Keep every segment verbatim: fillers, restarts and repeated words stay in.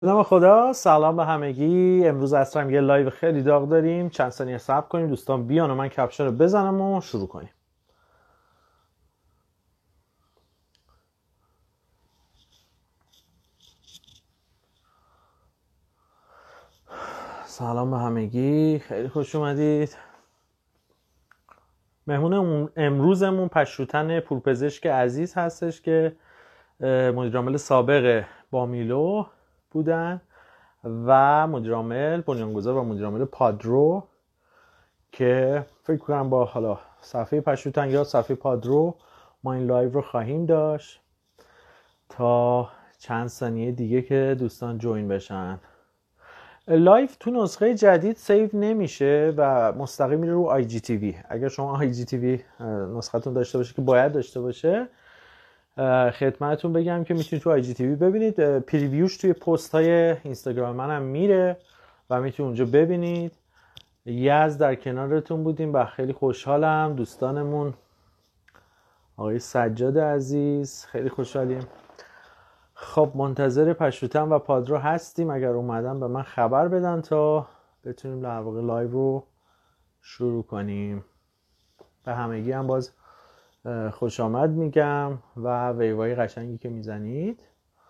به نام خدا. سلام به همگی. امروز عصر هم یه لایو خیلی داغ داریم. چند ثانیه صبر کنیم دوستان بیان و من کپشن رو بزنم و شروع کنیم. سلام به همگی، خیلی خوش اومدید. مهمون امروزمون پشوتن پورپزشک عزیز هستش که مدیر عامل سابق بامیلو بودن و مدیر عامل بنیانگذار و مدیر عامل پادرو که فکر کنم با حالا صفحه پشوتن یا صفحه پادرو ما این لایو رو خواهیم داشت تا چند ثانیه دیگه که دوستان جوین بشن. لایو تو نسخه جدید سیو نمیشه و مستقیم میره رو آی جی تی وی. اگر شما آی جی تی وی نسختون داشته باشه که باید داشته باشه، خدمتتون بگم که میتونید تو آی جی تی وی ببینید. پریویوش توی پست های اینستاگرام منم میره و میتونید اونجا ببینید. یز در کنارتون بودیم و خیلی خوشحالم. دوستانمون آقای سجاد عزیز خیلی خوشحالیم. خب منتظر پشوتن و پادرو هستیم. اگر اومدن به من خبر بدن تا بتونیم در واقع لایو رو شروع کنیم. به همگی هم باز خوش آمد میگم و ویوای قشنگی که میزنید.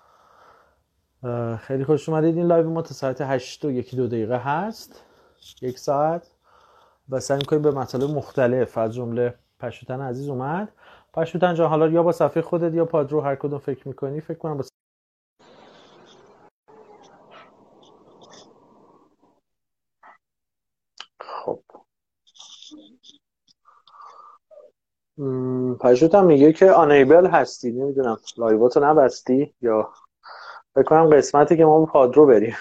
خیلی خوش اومدید. این لایو ما تا ساعت هشت و یکی دو دقیقه هست، یک ساعت، و سعی میکنیم به مطالب مختلف از جمله پشوتن عزیز اومد. پشوتن جان حالا یا با صفحه خودت یا پادرو هر کدوم فکر میکنی. فکر کنم با خب پشوتن میگه که آنیبل هستی، نمیدونم لایواتو نبستی یا فکر کنم قسمتی که ما با پادرو بریم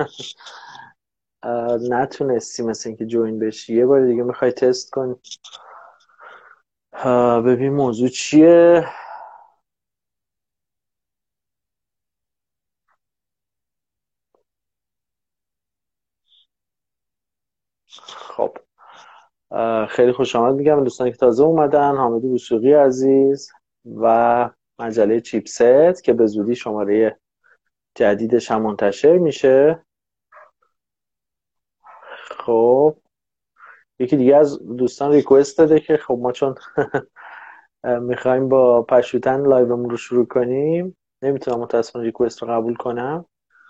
نتونستی مثل اینکه جوین بشی. یه بار دیگه میخوای تست کنی ببین موضوع چیه. خب خیلی خوش آمد میگم دوستانی که تازه اومدن. حامد وثوقی عزیز و مجله چیپست که به زودی شماره جدیدش هم منتشر میشه. خب یکی دیگه از دوستان ریکوست داده که خب ما چون میخوایم با پشوتن لایومون رو شروع کنیم نمیتونم متاسفانه ریکوست رو قبول کنم.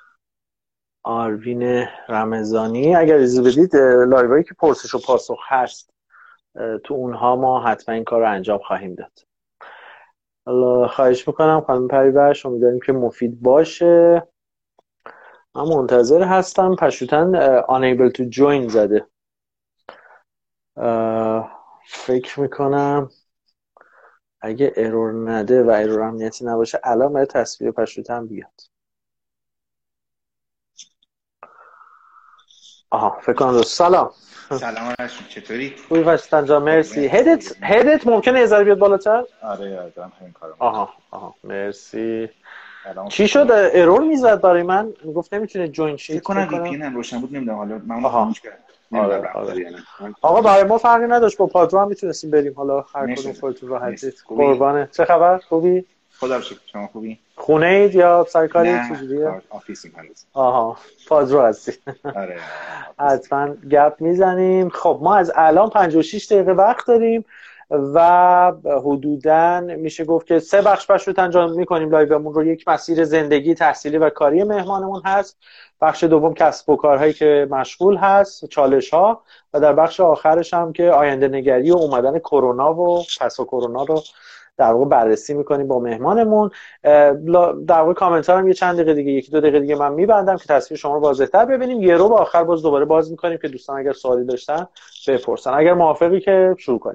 آروین رمضانی اگر اجازه بدید لایوهایی که پرسش و پاسخ هست تو اونها ما حتما این کار رو انجام خواهیم داد. الله خواهش میکنم خانم پریورش، امیدواریم که مفید باشه. من منتظر هستم. پشوتن unable to join زده. فکر میکنم اگه ارور نده و ارور امنیتی نباشه الان باید تصویر پشوتن بیاد. آها فکر کنم درست. سلام سلام رشید، چطوری؟ خوبی پشوتن جان؟ مرسی. هدت هدت ممکنه یه ذره بیاد بالاتر؟ آره آره دارم همین کارو میکنم. آها آها مرسی. چی شد؟ شد ارور میزد برای من؟ میگفت نمیتونه جوین شید. فکر کنم وی پی ان هم روشن بود، نمیدونم حالا من اونو خاموش کردم. آره آره. آقا برای ما فرقی نداشت، با پادرو هم میتونستیم بریم. حالا هر کدوم خودتون راحتید. قربانه. چه خبر؟ خوبی؟ خدا رو شکر. شما خوبی؟ خونه اید یا سرکاری چجوریه؟ نه آفیسیم هنوز. آها پادرو هستی. آره حتما گپ میزنیم. خب ما از الان پنجاه و شش دقیقه وقت داریم و حدوداً میشه گفت که سه بخش پشوتن انجام میکنیم لایومون رو. یک مسیر زندگی، تحصیلی و کاری مهمانمون هست. بخش دوم کسب و کارهایی که مشغول هست، چالش ها، و در بخش آخرش هم که آینده نگری و اومدن کرونا و پس کرونا رو در واقع بررسی میکنیم با مهمانمون. در واقع کامنت ها هم یه چند دقیقه دیگه، یکی دو دقیقه دیگه من میبندم که تصویر شما رو واضح‌تر ببینیم. یه رو به آخر باز دوباره باز میکنیم که دوستان اگر سوالی داشتن بپرسن. اگر موافقی که شروع کنیم.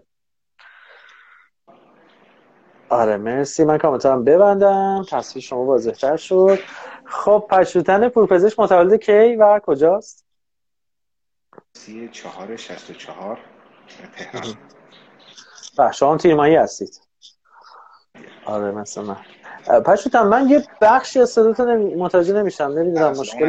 آره مرسی. من کامنتارم ببندم، تصویر شما واضح‌تر شد. خب پشوتن پورپزشک متولد کی و کجاست؟ سی چهار شصت و چهار تهران. بخشا هم تیرمایی هستید؟ آره مثلا من. پشوتن من یه بخشی از صداتو نمی... متوجه نمیشم، نمیدونم مشکل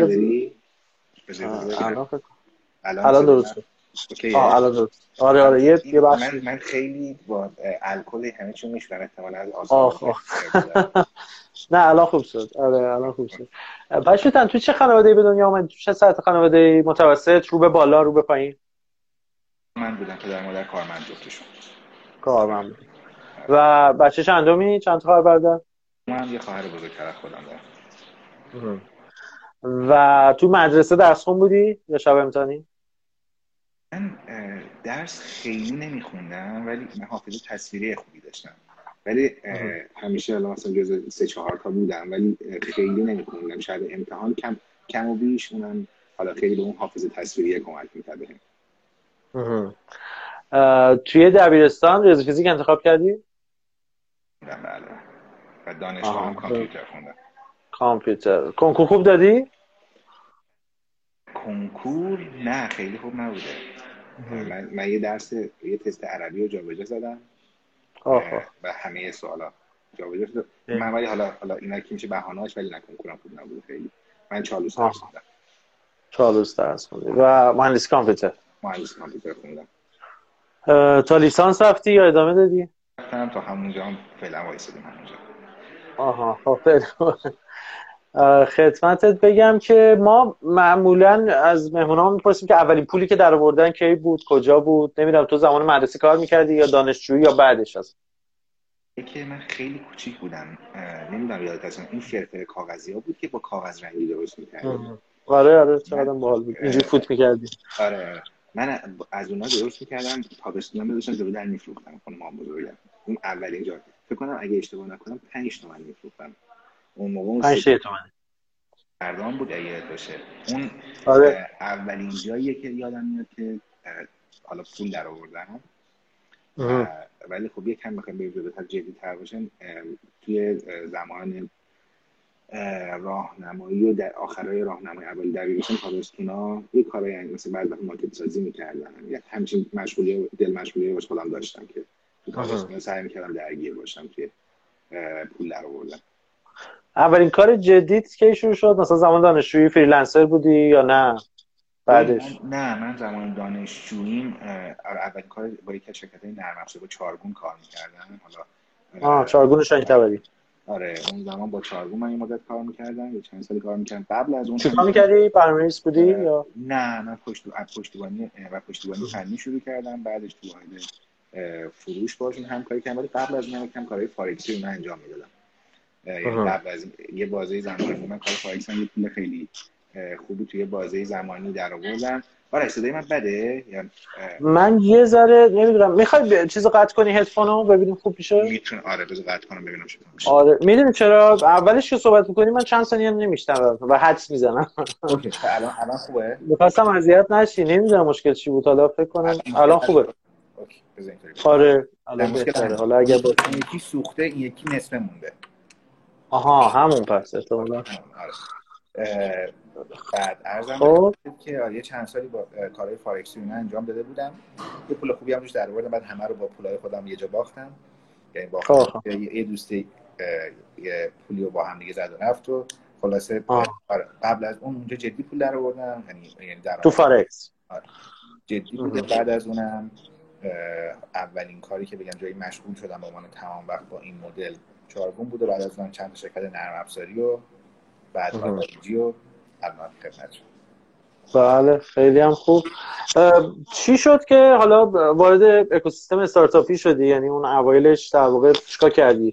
الان الان درست شد. آه الان درست. آره آره یه یه بخش من من خیلی با الکل همه چون میشورم احتمالاً از آسمان. نه الان خوب شد. آره الان خوب شد. پشتن تو چه خانواده‌ای به دنیا اومدی؟ تو چه سطح خانواده‌ای؟ متوسط، رو به بالا، رو به پایین؟ من بودم پدر مادر کارمند جفتشون. کارمند بودی. و بچه چندمی؟ چند تا خواهر برادر؟ من یه خواهر بزرگتر از خودم دارم. و تو مدرسه درس خون بودی یا شب امتحانی؟ من درس خیلی نمیخوندم ولی من حافظه تصویری خوبی داشتم، ولی همیشه الان مثلا جز سه چهار تا بودم ولی خیلی نمیخوندم. شب امتحان کم کم و بیش اونم حالا خیلی به اون حافظه تصویری کمک می‌کرد بهم. توی دبیرستان ریاضی فیزیک انتخاب کردی؟ بله. و دانشگاه هم کامپیوتر خوندم. کامپیوتر. کنکور خوب دادی؟ کنکور نه خیلی خوب نبوده. من, من یه درس یه تست عربی رو جابجا زدم و همه سوالا جابجا شد. من ولی حالا حالا اینا که میشه بهانه‌اش، ولی نه کنکورم خوب نبوده خیلی. من چالوس درس خوندم. چالوس درس خوندی و مهندسی کامپیوتر؟ مهندسی کامپیوتر خوندم. تا لیسانس رفتی یا ادامه دادی؟ رفتم تا همونجا هم فعلا وایسادیم همونجا. آها خب خدمتت بگم که ما معمولا از مهمونان میپرسیم که اولین پولی که در آوردن کی بود، کجا بود؟ نمیدونم تو زمان مدرسه کار میکردی یا دانشجویی یا بعدش؟ از که من خیلی کوچیک بودم، نمیدونم یادت هست این فرفر کاغذی ها بود که با کاغذ رنگی درست میکردیم. آره آره چقدر باحال بود. اینجوری فوت میکردی. آره من از اونها درست میکردم، تابستونا میذاشتم جلو در میفروختم خانم مام بزرگم. اون اولین جا فکر کنم اگه اشتباه نکنم پنج تومن میفروختم اون موقع. پنج تومن مردم بود اگه باشه. اون آره. اولین جاییه که یادم میاد که حالا پول در آوردم. ولی خب یکم بخوام به جلوتر جدی‌تر باشم، توی زمان راهنمایی و در آخرای راهنمایی اول دبیرستان تابستونا یه کارایی مثل بعضی وقت مارکت سازی می‌کردم، یا همچین مشغولیت دل مشغولیت باش خودم داشتم که تو تابستونا سعی می‌کردم درگیر باشم توی پول در آوردن. اولین کار جدیت کی شروع شد؟ مثلا زمان دانشجویی فریلنسر بودی یا نه بعدش؟ من نه من زمان دانشجوییم اولین کار با یک از شرکت‌های نرم افزار با چارگون کار می‌کردم. حالا آه چارگون شاهین‌طبری. آره اون زمان با چارگون من یه مدت کار می‌کردم، یه چند سال کار می‌کردم. قبل از اون چی کار می‌کردی؟ برنامه‌نویس بودی یا نه؟ من پشت پشتیبانی و پشتیبانی فنی شروع کردم، بعدش تو واحد فروش باشون همکاری کردم، ولی قبل از اون یکم کارهای فارکسی رو من انجام می‌دادم. یعنی قبل از یه بازه زمانی من کار فارکس هم یه پول خیلی خوبی توی بازه زمانی در آوردم. آره صدای من بده یا من یه ذره نمیدونم. میخوای چیزو قطع کنی هدفونو ببینیم خوب میشه؟ میتونه. آره بذار قطع کنم ببینم چطور میشه. آره میدونی چرا اولش که صحبت می‌کنی من چند ثانیه نمیشنوم و حدس میزنم. اوکی الان الان خوبه. می‌خواستم اذیت نشی. نمیدونم مشکل چی بود. حالا فکر کنم الان خوبه. اوکی بذار اینطوری. آره الان بهتره. حالا اگه با این یکی سوخته این یکی نصفه مونده. آها همون پس احتمالاً. آره. بعد عرضم که یه چند سالی با کارهای فارکسی اینا انجام داده بودم، یه پول خوبی هم روش در آوردم. بعد همه رو با پولای خودم یه جا باختم، یعنی باختم یه دوستی یه پولی رو با هم دیگه زد و رفت و خلاصه آره قبل از اون اونجا جدی پول در آوردم، یعنی یعنی در تو فارکس آره جدی بوده. بعد از اونم اولین کاری که بگم جایی مشغول شدم با عنوان تمام وقت با این مدل چارگون بوده. بعد از اون چند تا شرکت نرم افزاری و بعد آرایجی و الان خدمت شد. بله خیلی هم خوب. چی شد که حالا وارد اکوسیستم استارتاپی شدی؟ یعنی اون اوایلش در واقع چیکار کردی؟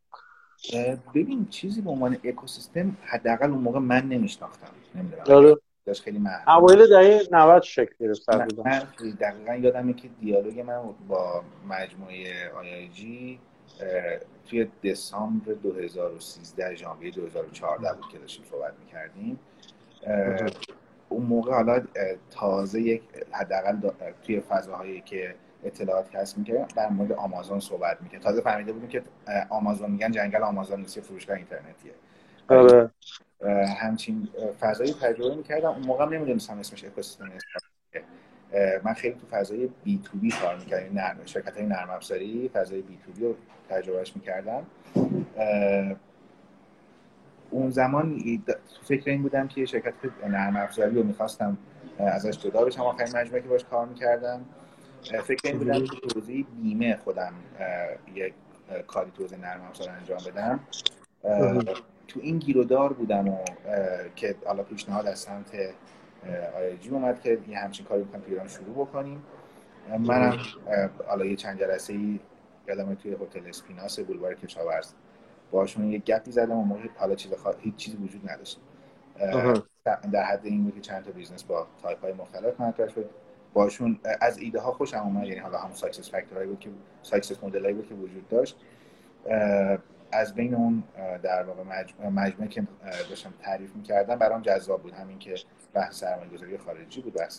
ببین چیزی به عنوان اکوسیستم حداقل اون موقع من نمیشناختم. نمیدونم آره. داشت خیلی محدود. اوایل دهه نود شکل گرفت تقریبا. من دقیقاً یادمه که دیالوگ من با مجموعه آی آی جی توی دسامبر دو هزار و سیزده ژانویه دو هزار و چهارده بود که داشتیم صحبت می‌کردیم. اون موقع حالا تازه یک حداقل توی فضاهایی که اطلاعات کسب می‌کردم در مورد آمازون صحبت می‌کردم. تازه فهمیده بودیم که آمازون میگن جنگل آمازون نیست، فروشگاه اینترنتیه. آره. همچین فضایی تجربه می‌کردم. اون موقع هم نمی‌دونستم اسمش اکوسیستم استارتاپه. من خیلی تو فضای بی تو بی کار می‌کردم، نرم شرکت‌های نرم افزاری، فضای بی تو بی رو تجربهش می‌کردم. اون زمان تو فکر این بودم که شرکت نرم افزاری رو می‌خواستم ازش جدا بشم. آخرین مجموعه که باش کار می‌کردم فکر این بودم که تو حوزه بیمه خودم یک کاری تو حوزه نرم افزار انجام بدم. تو این گیرودار بودم و که حالا پیشنهاد از سمت آی جی اومد که یه همچین کاری بکنیم تو ایران شروع بکنیم. منم حالا یه چند جلسه‌ای یادمه توی هتل اسپیناس بولوار کشاورز باشون یه گپی زدم و موقع حالا چیز خوا... هیچ چیزی وجود نداشت. در حد این بود که چند تا بیزنس با تایپ‌های مختلف مطرح شد باشون. از ایده ها خوشم اومد، یعنی حالا هم ساکسس فاکتورایی بود که ساکسس مدلایی بود که وجود داشت. از بین اون در واقع مجموعه که داشتم تعریف می‌کردم برام جذاب بود، همین که بحث سرمایه‌گذاری خارجی بود، بحث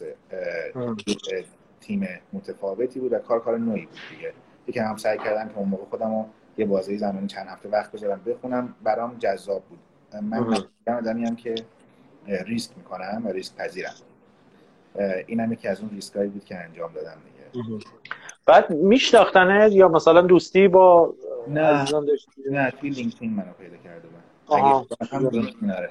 تیم متفاوتی بود و کار کار نوعی بود دیگه. یکی هم سعی کردم که اون موقع خودمو یه بازه زمانی چند هفته وقت بذارم بخونم، برام جذاب بود. من من آدمیم که ریسک میکنم و ریسک پذیرم. این هم یکی از اون ریسکایی بود که انجام دادم دیگه. بعد میشناختنه یا مثلا دوستی با عزیزان داشتی؟ نه توی لینکدین منو پیدا کرده بود. آها هم لینکدین آره.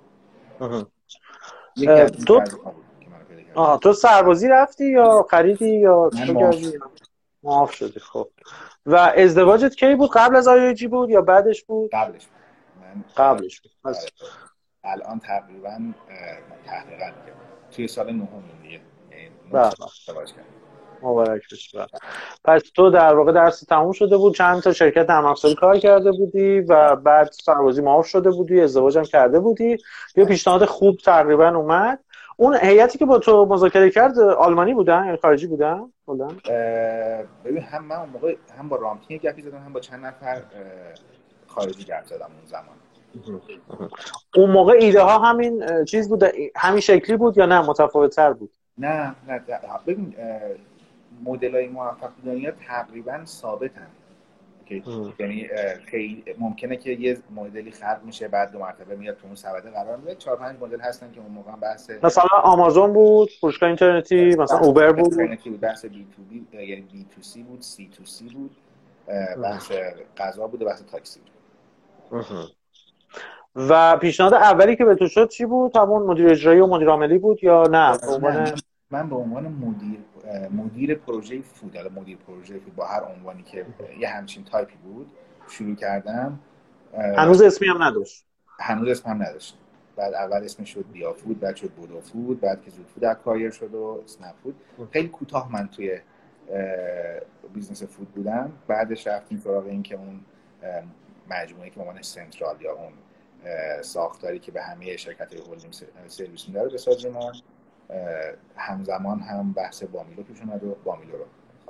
یکی از تو آها تو سربازی رفتی یا خریدی یا چه کردی؟ معاف شدی. خب و ازدواجت کی بود؟ قبل از آی جی بود یا بعدش بود؟ قبلش بود. من قبلش بود. پس الان تقریبا تحقیقا توی سال نهم دیگه یعنی ازدواج کردم. مبارک بشه. پس تو در واقع درس تموم شده بود، چند تا شرکت نرم افزاری کار کرده بودی و بعد سربازی معاف شده بودی، ازدواج هم کرده بودی، یه پیشنهاد خوب تقریبا اومد. اون هیئتی که با تو مذاکره کرد آلمانی بودن یا خارجی بودن؟ بودن؟ ببین هم من اون موقع هم با رامتین گپی زدم، هم با چند نفر خارجی گپ زدم اون زمان. اون موقع ایده ها همین چیز بود، همین شکلی بود یا نه متفاوت‌تر بود؟ نه نه ببین مدل‌های موفق بودنی ها تقریبا ثابتن. یعنی خیلی ممکنه که یه مدلی خلق میشه بعد دو مرتبه میاد تو اون سبده قرار میگیره. چهار پنج مدل هستن که اون موقع بحث مثلا آمازون بود، فروشگاه اینترنتی، مثلا اوبر بود، اینترنتی بود، بحث بی تو بی یعنی بی تو سی بود، سی تو سی بود، بحث غذا بود و بحث تاکسی بود. و پیشنهاد اولی که به تو شد چی بود؟ همون مدیر اجرایی و مدیر عاملی بود یا نه به عنوان من به عنوان مدیر مدیر پروژه فود، حالا مدیر پروژه فود با هر عنوانی که یه همچین تایپی بود شروع کردم. هنوز اسمی هم نداشت. هنوز اسم هم نداشت. بعد اول اسمش شد بیا فود، بعد شد بودو فود، بعد که زود فود اکوایر شد و اسنپ فود. خیلی کوتاه من توی بیزنس فود بودم. بعدش رفتیم سراغ این که اون مجموعه که به عنوان سنترال یا اون ساختاری که به همه شرکت‌های هولدینگ سرویس میده رو بسازیم. همزمان هم بحث بامیلو پیش اومد و بامیلو رو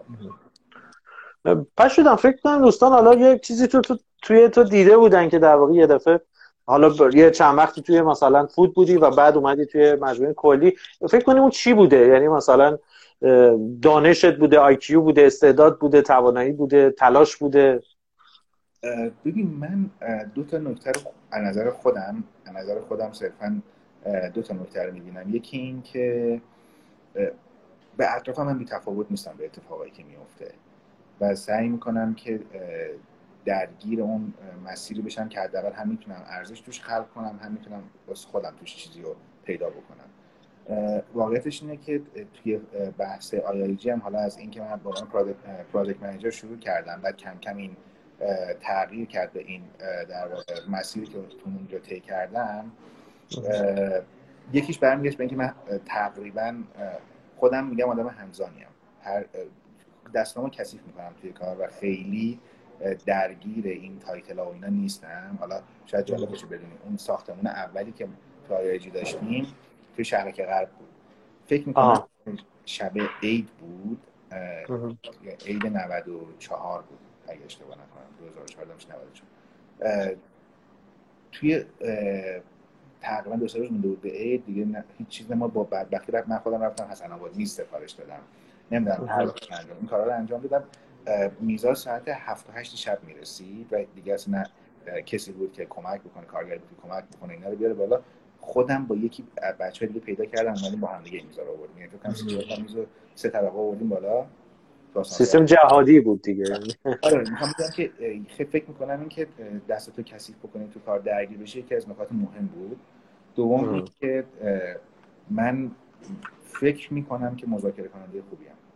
پس شدم فکر کنم دوستان حالا یه چیزی تو, تو توی تو دیده بودن که در واقع یه دفعه حالا یه چند وقتی توی مثلا فود بودی و بعد اومدی توی مجموعه کلی، فکر کنیم اون چی بوده؟ یعنی مثلا دانشت بوده، آی کیو بوده، استعداد بوده، توانایی بوده، تلاش بوده؟ ببین من دو تا نکته رو از نظر خودم از نظر خودم صرفاً دو تا نکته رو می‌بینم. یکی این که به اطراف من بی تفاوت نیستم به اتفاقایی که میفته و سعی میکنم که درگیر اون مسیری بشم که حداقل هم میتونم ارزش توش خلق کنم، هم میتونم واسه خودم توش چیزی رو پیدا بکنم. واقعیتش اینه که توی بحث آی آی جی هم حالا از این که من با عنوان پروداکت منیجر شروع کردم و کم کم این تغییر کرد به این در واقع مسیری که تو اونجا طی کردم، یکیش برمیگشت به اینکه من تقریبا خودم میگم آدم همزانیم، هر دستامو کثیف میکنم توی کار و خیلی درگیر این تایتل ها و اینا نیستم. حالا شاید جالب باشه بدونیم اون ساختمون اولی که تو آی آی جی داشتیم توی شهرک غرب بود. فکر میکنم شب عید بود، عید نود و چهار بود اگه اشتباه نکنم، دو هزار و چهارده میشه نود و چهار. توی تقریبا دو سه روز مونده بود به عید دیگه، هیچ چیز ما با بدبختی رفت من خودم رفتم حسن آباد میز سفارش دادم، نمیدونم این کارا رو انجام دادم. میزا ساعت هفت و هشت شب میرسید و دیگه اصلا کسی بود که کمک بکنه، کارگر بود که کمک بکنه اینا رو بیاره بالا. خودم با یکی بچه‌ها دیگه پیدا کردم اومدیم با هم دیگه میزا رو آوردیم، یعنی فکر کنم سه چهار تا میزو سه طبقه آوردیم بالا. سیستم جهادی بود دیگه. آره میخوام بگم که فکر میکنم این که دستتو کثیف بکنی تو کار درگیر بشی یکی از نکات مهم بود. دوم این که من فکر میکنم که مذاکره کننده خوبی ام.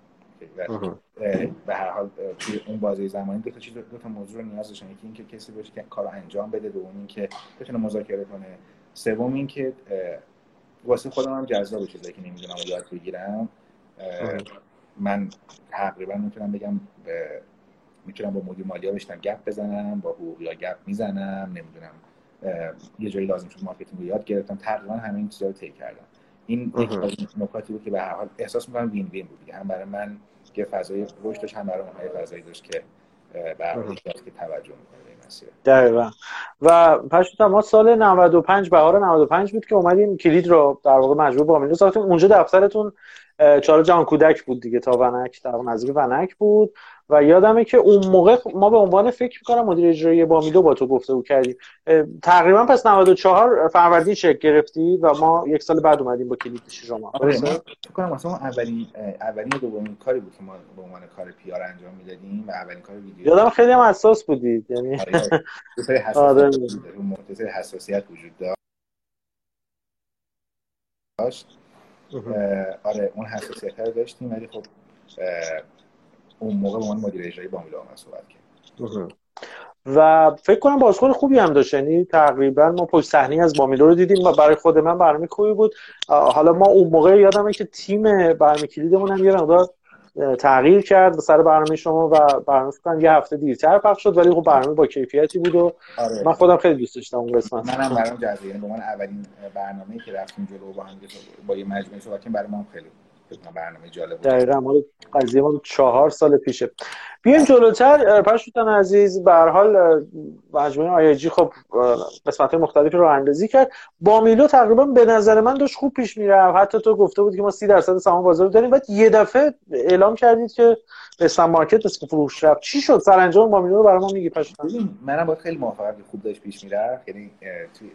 به هر حال توی اون بازه زمانی دو تا چیز دو تا موضوع رو نیاز داشتن. یکی اینکه کسی باشه که کارو انجام بده، دوم اینکه بتونه مذاکره کنه، سوم اینکه واسه خودم هم جذاب چیزایی که نمیدونم و یاد بگیرم. من تقریبا میتونم بگم میتونم با مدیر مالیات بشینم گپ بزنم، با حقوقی‌ها گپ میزنم، نمیدونم یه جایی لازم شد مارکتینگ رو یاد گرفتم، تقریبا همه این چیزا رو طی کردم. این یک از نکاتی بود که به هر حال احساس می‌کنم وین وین بود دیگه، هم برای من که فضای رشد داشت، هم برای اونها فضایی داشت که به هر حال که توجه می‌کنه به این مسیر. دقیقاً. و پشت ما سال نود و پنج بهار نود و پنج بود که اومدیم کلید رو در واقع مجبور با میلو ساختیم. اونجا دفترتون چهار جهان کودک بود دیگه، تا ونک، در واقع نزدیک ونک بود. و یادمه که اون موقع ما به عنوان فکر می‌کنم مدیر اجرایی با میلو با تو گفتگو کردیم. تقریبا پس نود و چهار فروردین شکل گرفتی و ما یک سال بعد اومدیم با کلید پیش شما. آره، من فکر کنم مثلا اولین اولین دومین کاری بود که ما به عنوان کار پی آر انجام میدادیم و اولین کار ویدیو. یادم خیلی هم حساس بودید، یعنی آره یه سری حساسیت بود، سری حساسیت وجود داشت. آره اون حساسیت رو داشتیم، ولی خب اون موقع با من مدیر اجرایی با میلو هم صحبت کرد و فکر کنم بازخورد خوبی هم داشت. یعنی تقریبا ما پشت صحنه از بامیلو رو دیدیم و برای خود من برنامه خوبی بود. حالا ما اون موقع یادمه که تیم برنامه کلیدمون هم یه مقدار تغییر کرد سر برنامه شما و برنامه فکر یه هفته دیرتر پخش شد، ولی خب برنامه با کیفیتی بود و آره. من خودم خیلی دوست داشتم اون قسمت. منم برام جذاب، یعنی به من اولین برنامه‌ای که رفتیم جلو با هم با یه مجموعه صحبت کردیم، برای من خیلی برنامه جالب بود. دقیقاً ما قضیه ما چهار سال پیشه. بیایم جلوتر. پشتوتن عزیز، به هر حال مجموعه آی جی خب قسمت‌های مختلفی رو اندازی کرد. با میلو تقریبا به نظر من داشت خوب پیش میره. حتی تو گفته بود که ما سی درصد سهام بازار رو داریم، بعد یه دفعه اعلام کردید که اسلام مارکت اسم فروش رفت. چی شد سرانجام با میلو رو برام میگی پشتوتن؟ ببین منم با خیلی موافقم که خوب داشت پیش میره. یعنی توی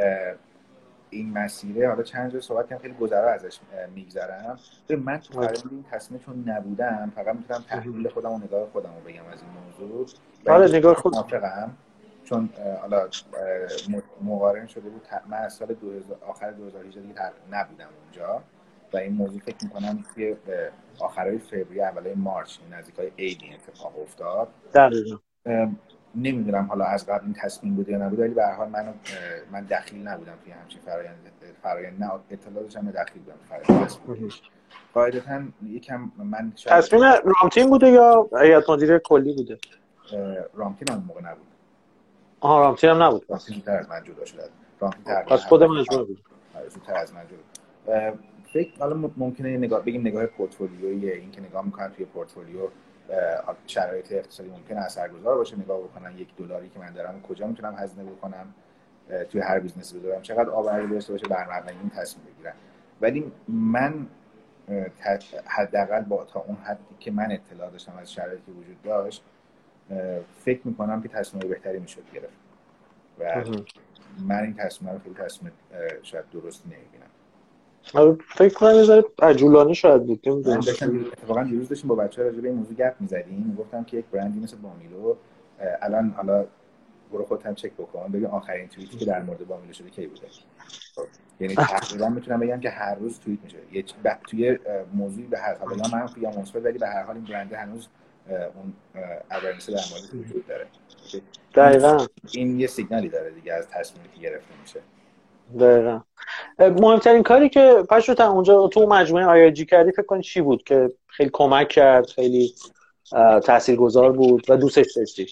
این مسیره حالا چند جا صحبت کردم، خیلی گذرا ازش میگذرم. من تو فرآیند این تصمیم چون نبودم، فقط میتونم تحلیل خودم و نگاه خودم رو بگم از این موضوع. آره نگاه خود موافقم، چون حالا مقارن شده بود. من از سال دو هزار آخر دو هزار و هجده دیگه نبودم اونجا و این موضوع فکر میکنم که آخرای فوریه اولای مارچ نزدیکای عید اتفاق افتاد. دقیقاً نمیدونم حالا از قبل این تصمیم بوده یا نبوده، ولی به هر حال من من دخیل نبودم توی همچین فرآیند فرآیند نه اطلاع داشتم دخیل بودم فرآیند تصمیم. قاعدتاً یکم من تصمیم رامتین بوده یا هیئت مدیره کلی بوده؟ رامتین اون موقع نبود. آها رامتین هم نبود. رامتین زودتر از من جدا شد. رامتین تقریبا پس خود مجموعه بود. آره زودتر از من جدا. فکر حالا ممکنه نگاه بگیم نگاه پورتفولیویی، این که نگاه میکنن توی پورتفولیو شرایط اقتصادی ممکنه اثرگذار باشه، نگاه بکنن یک دلاری که من دارم کجا میتونم هزینه بکنم توی هر بیزنسی بذارم، چقدر آوردی داشته باشه، بر مبنای این تصمیم بگیرم. ولی من حداقل با تا اون حدی که من اطلاع داشتم از شرایطی که وجود داشت، فکر میکنم که تصمیم بهتری میشد گرفت و من این تصمیم رو خیلی تصمیم شاید درست نمیبینم. فکر کنم یه ذره عجولانه شاید بود. من داشتم اتفاقا دیروز داشتیم با بچه‌ها راجع به این موضوع گپ می‌زدیم، گفتم که یک برندی مثل بامیلو الان حالا برو خودت هم چک بکن ببین آخرین توییتی که در مورد بامیلو شده کی بوده. یعنی تقریبا میتونم بگم که هر روز توییت میشه یه توی موضوعی به هر حال یا منفی یا مثبت، ولی به هر حال این برند هنوز اون اورننس در موردش وجود داره. دقیقاً این یه سیگنالی داره دیگه از تصمیمی که گرفته میشه. دقیقاً. مهمترین کاری که پشتوتن اونجا تو مجموعه آی جی کردی فکر کن چی بود که خیلی کمک کرد، خیلی تاثیرگذار بود و دوستش داشتی؟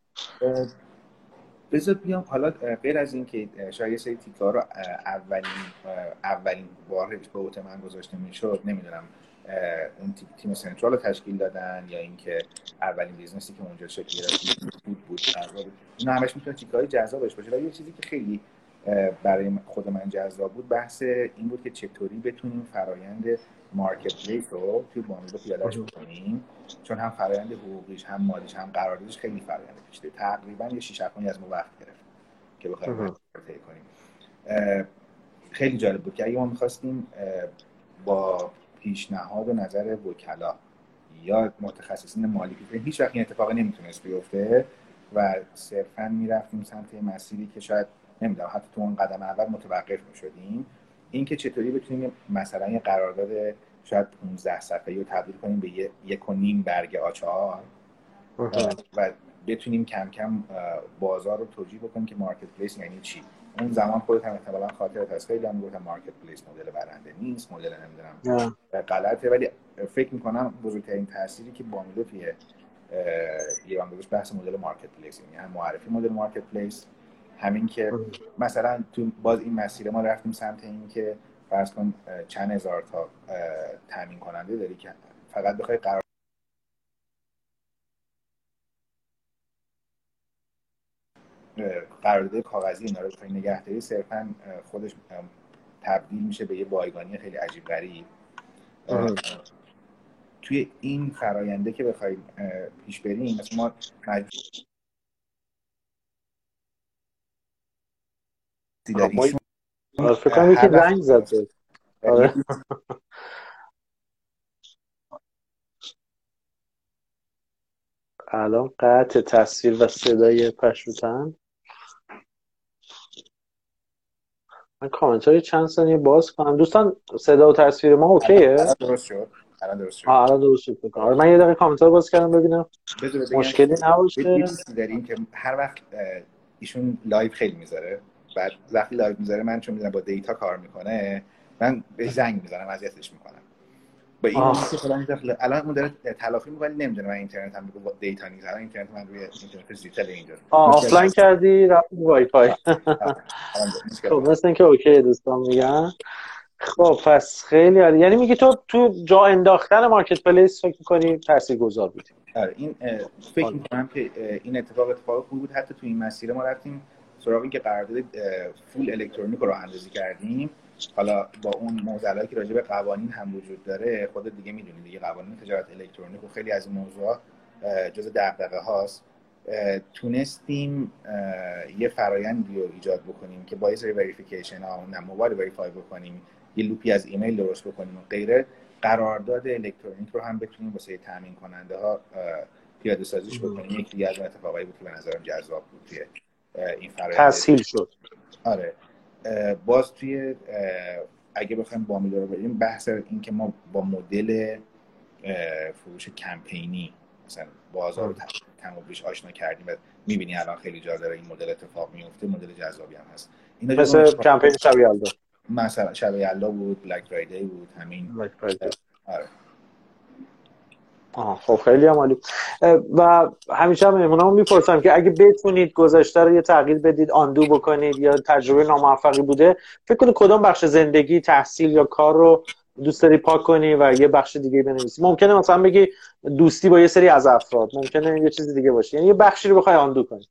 بذار بیام حالا غیر از این که شاید یه سری تیک‌ها رو اولین اولین بار به عهده من گذاشته میشد، نمیدونم اون تیم سنترال رو تشکیل دادن یا اینکه اولین بیزنسی که اونجا شکل گرفت بود بود اینا همش میتونه تیک‌های جذابش باشه. ولی یه چیزی که خیلی برای خود من جذاب بود بحث این بود که چطوری بتونیم فرایند مارکت پلیس رو توی بامیلو پیاده‌اش بکنیم، چون هم فرایند حقوقیش هم مالیش هم قراردادش خیلی فرایند پیچیده، تقریبا یه شش هفت ماهی از ما وقت گرفت که بخوایم طی کنیم. خیلی جالب بود که اگه ما می‌خواستیم با پیشنهاد و نظر وکلا یا متخصصین مالی که هیچ وقت این اتفاق نمیتونست بیفته و صرفاً میرفتیم سمت مسیری که شاید نمیدونم حتی تو اون قدم اول متوقف میشدیم، این که چطوری بتونیم مثلا یه قرارداد شاید پانزده صفحه‌ای رو تبدیل کنیم به یک یک و نیم برگ آچار و بتونیم کم کم بازار رو توجیه بکنیم که مارکت پلیس یعنی چی. اون زمان خودت هم احتمالاً خاطرت هست خیلی هم گفتم مارکت پلیس مدل برنده نیست، مدل نمیدونم غلطه، ولی فکر میکنم بزرگترین تأثیری که بامیلو توی ایران گذاشت بحث مدل مارکت پلیس، یعنی هم معرفی مدل مارکت پلیس، همین که مثلا تو باز این مسیر ما رفتیم سمت این که فرض کن چند هزار تا تامین کننده داری که فقط بخوای قرار قرارداد کاغذی اینا رو بخوای نگهداری، صرفا خودش تبدیل میشه به یه بایگانی خیلی عجیب غریب. توی این فراینده که بخوایم پیش بریم مثلا ما داریم فکر کنم یکی زنگ زد. آره الان قطع تصویر و صدای پشوتن. من کامنتاری چند ثانیه باز کنم دوستان. صدا و تصویر ما اوکیه؟ الان درست شد. الان درست شد. آه الان درست شد. آره من یه دقیقه کامنتار باز کردم ببینم مشکلی نباشه. یه چیزی داریم که هر وقت ایشون لایو خیلی میذاره، بعد وقتی لایو میذاره من چون میدونم با دیتا کار میکنه من بهش زنگ میزنم اذیتش میکنم. با این که فلان داخل الان اون داره تلافی می‌کنه نمیدونه من اینترنتم با دیتا نیست. الان اینترنت من روی اینترنت زیتل اینجا آه آفلاین کردی رفت وای فای. خب مثلا اینکه اوکی دوستان میگن. خب پس خیلی عالی. یعنی میگی تو تو جا انداختن مارکت پلیس فکر می‌کنی تاثیرگذار بودی؟ آره این فکر می‌کنم که این اتفاق اتفاق خوبی بود. حتی تو این مسیر ما رفتیم سراغ این که قرارداد فول الکترونیک رو اندازی کردیم. حالا با اون معضلاتی که راجع به قوانین هم وجود داره خودت دیگه میدونی دیگه قوانین تجارت الکترونیک و خیلی از این موضوعات جزء دغدغه هاست. تونستیم یه فرآیندی رو ایجاد بکنیم که با یه سری وریفیکیشن ها اون موبایل وریفای بکنیم، یه لوپی از ایمیل درست بکنیم و غیره. قرارداد الکترونیک رو هم بتونیم واسه تامین کننده ها پیاده سازیش بکنیم. یکی دیگه از اتفاقایی بود که به نظرم جذاب بود توی این فرآیند تسهیل شد. آره باز توی اگه بخوایم بامیلو رو بریم بحث این که ما با مدل فروش کمپینی مثلا بازار رو کم و بیش آشنا کردیم و می‌بینی الان خیلی جا داره این مدل اتفاق میفته. مدل جذابی هم هست. اینا مثل کمپین شب یلدا مثلا شب یلدا بود، بلک فرایدی بود، همین بلک فرایدی. آره آها خب خیلی هم عالی. و همیشه هم مهمونامو میپرسم که اگه بتونید گذشته رو یه تغییر بدید، آندو بکنید یا تجربه ناموفقی بوده، فکر کنید کدوم بخش زندگی، تحصیل یا کار رو دوست داری پاک کنی و یه بخش دیگه بنویسی؟ ممکنه مثلا بگی دوستی با یه سری از افراد، ممکنه یه چیز دیگه باشه، یعنی یه بخشی رو بخوای آندو کنی.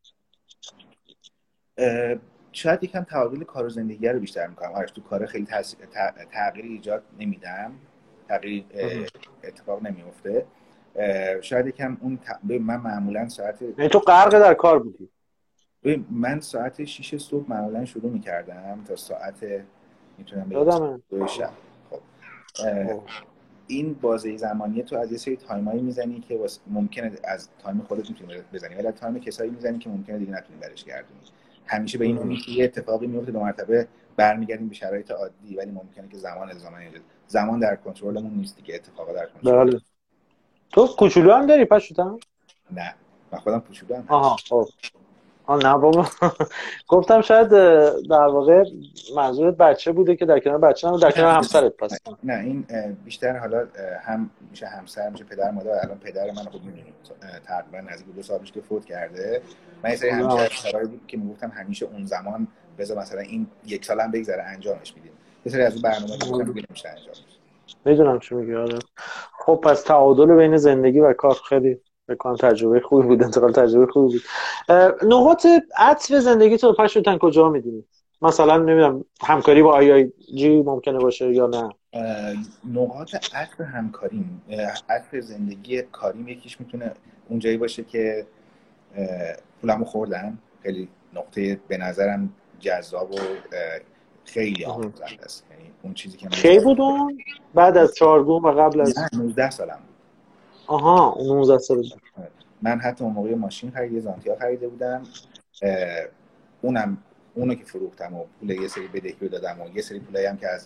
شاید یکم تعادل کار و زندگی رو بیشتر می‌کنم. آره تو کار خیلی تغییری ایجاد نمیدم، تغییر اتفاق نمیفته. شاید یکم اون ت... من معمولا ساعت یعنی تو غرق در کار بودی؟ من ساعت شش صبح معمولا شروع می‌کردم تا ساعت میتونم بگم دو شب. خب این بازه زمانی تو از یه سری تایمایی میزنی که ممکنه از تایم خودت میتونی بزنی ولی از تایم کسایی میزنی که ممکنه دیگه نتونی برش گردونی. همیشه به این امیدی که یه اتفاقی میفته دو مرتبه برمیگردیم به شرایط عادی، ولی ممکنه که زمان از زمان اینجا زمان در کنترلمون نیست دیگه، اتفاقا در کنترل. بله. تو کوچولو هم داری پشوتم؟ نه من خودم کوچولو هم. آها خب آه نه بابا گفتم شاید در واقع منظورت بچه بوده که در کنار بچه هم در کنار همسرت پس. نه این بیشتر حالا هم میشه همسر میشه پدر مادر. الان پدر من خب میدونید تقریبا نزدیک دو سال پیش که فوت کرده. من یه سری همسرایی بود که میگفتم همیشه اون زمان بذار مثلا این یک سال هم بگذره انجامش میدیم. یه سری از اون برنامه‌ها گفتم دیگه نمیشه انجام بدیم. میدونم چی میگی. آره خب پس تعادل بین زندگی و کار خیلی بکنم تجربه خوبی بود، انتقال تجربه خوبی بود. نقاط عطف زندگی تو پشوتن کجا میدونی؟ مثلا نمیدونم همکاری با آی آی جی ممکنه باشه یا نه؟ نقاط عطف همکاریم، عطف زندگی کاریم یکیش میتونه اونجایی باشه که پولمو خوردم. خیلی نقطه به نظرم جذاب و خیلی آموزنده است. یعنی اون چیزی که کی بود اون؟ بعد از چهارگون و قبل از نوزده سالم بود. آها اون نوزده سال بود. من حتی اون موقع ماشین خریده زانتیا خریده بودم. اونم اونو که فروختم و پول یه سری بدهی رو دادم و یه سری پولایی هم که از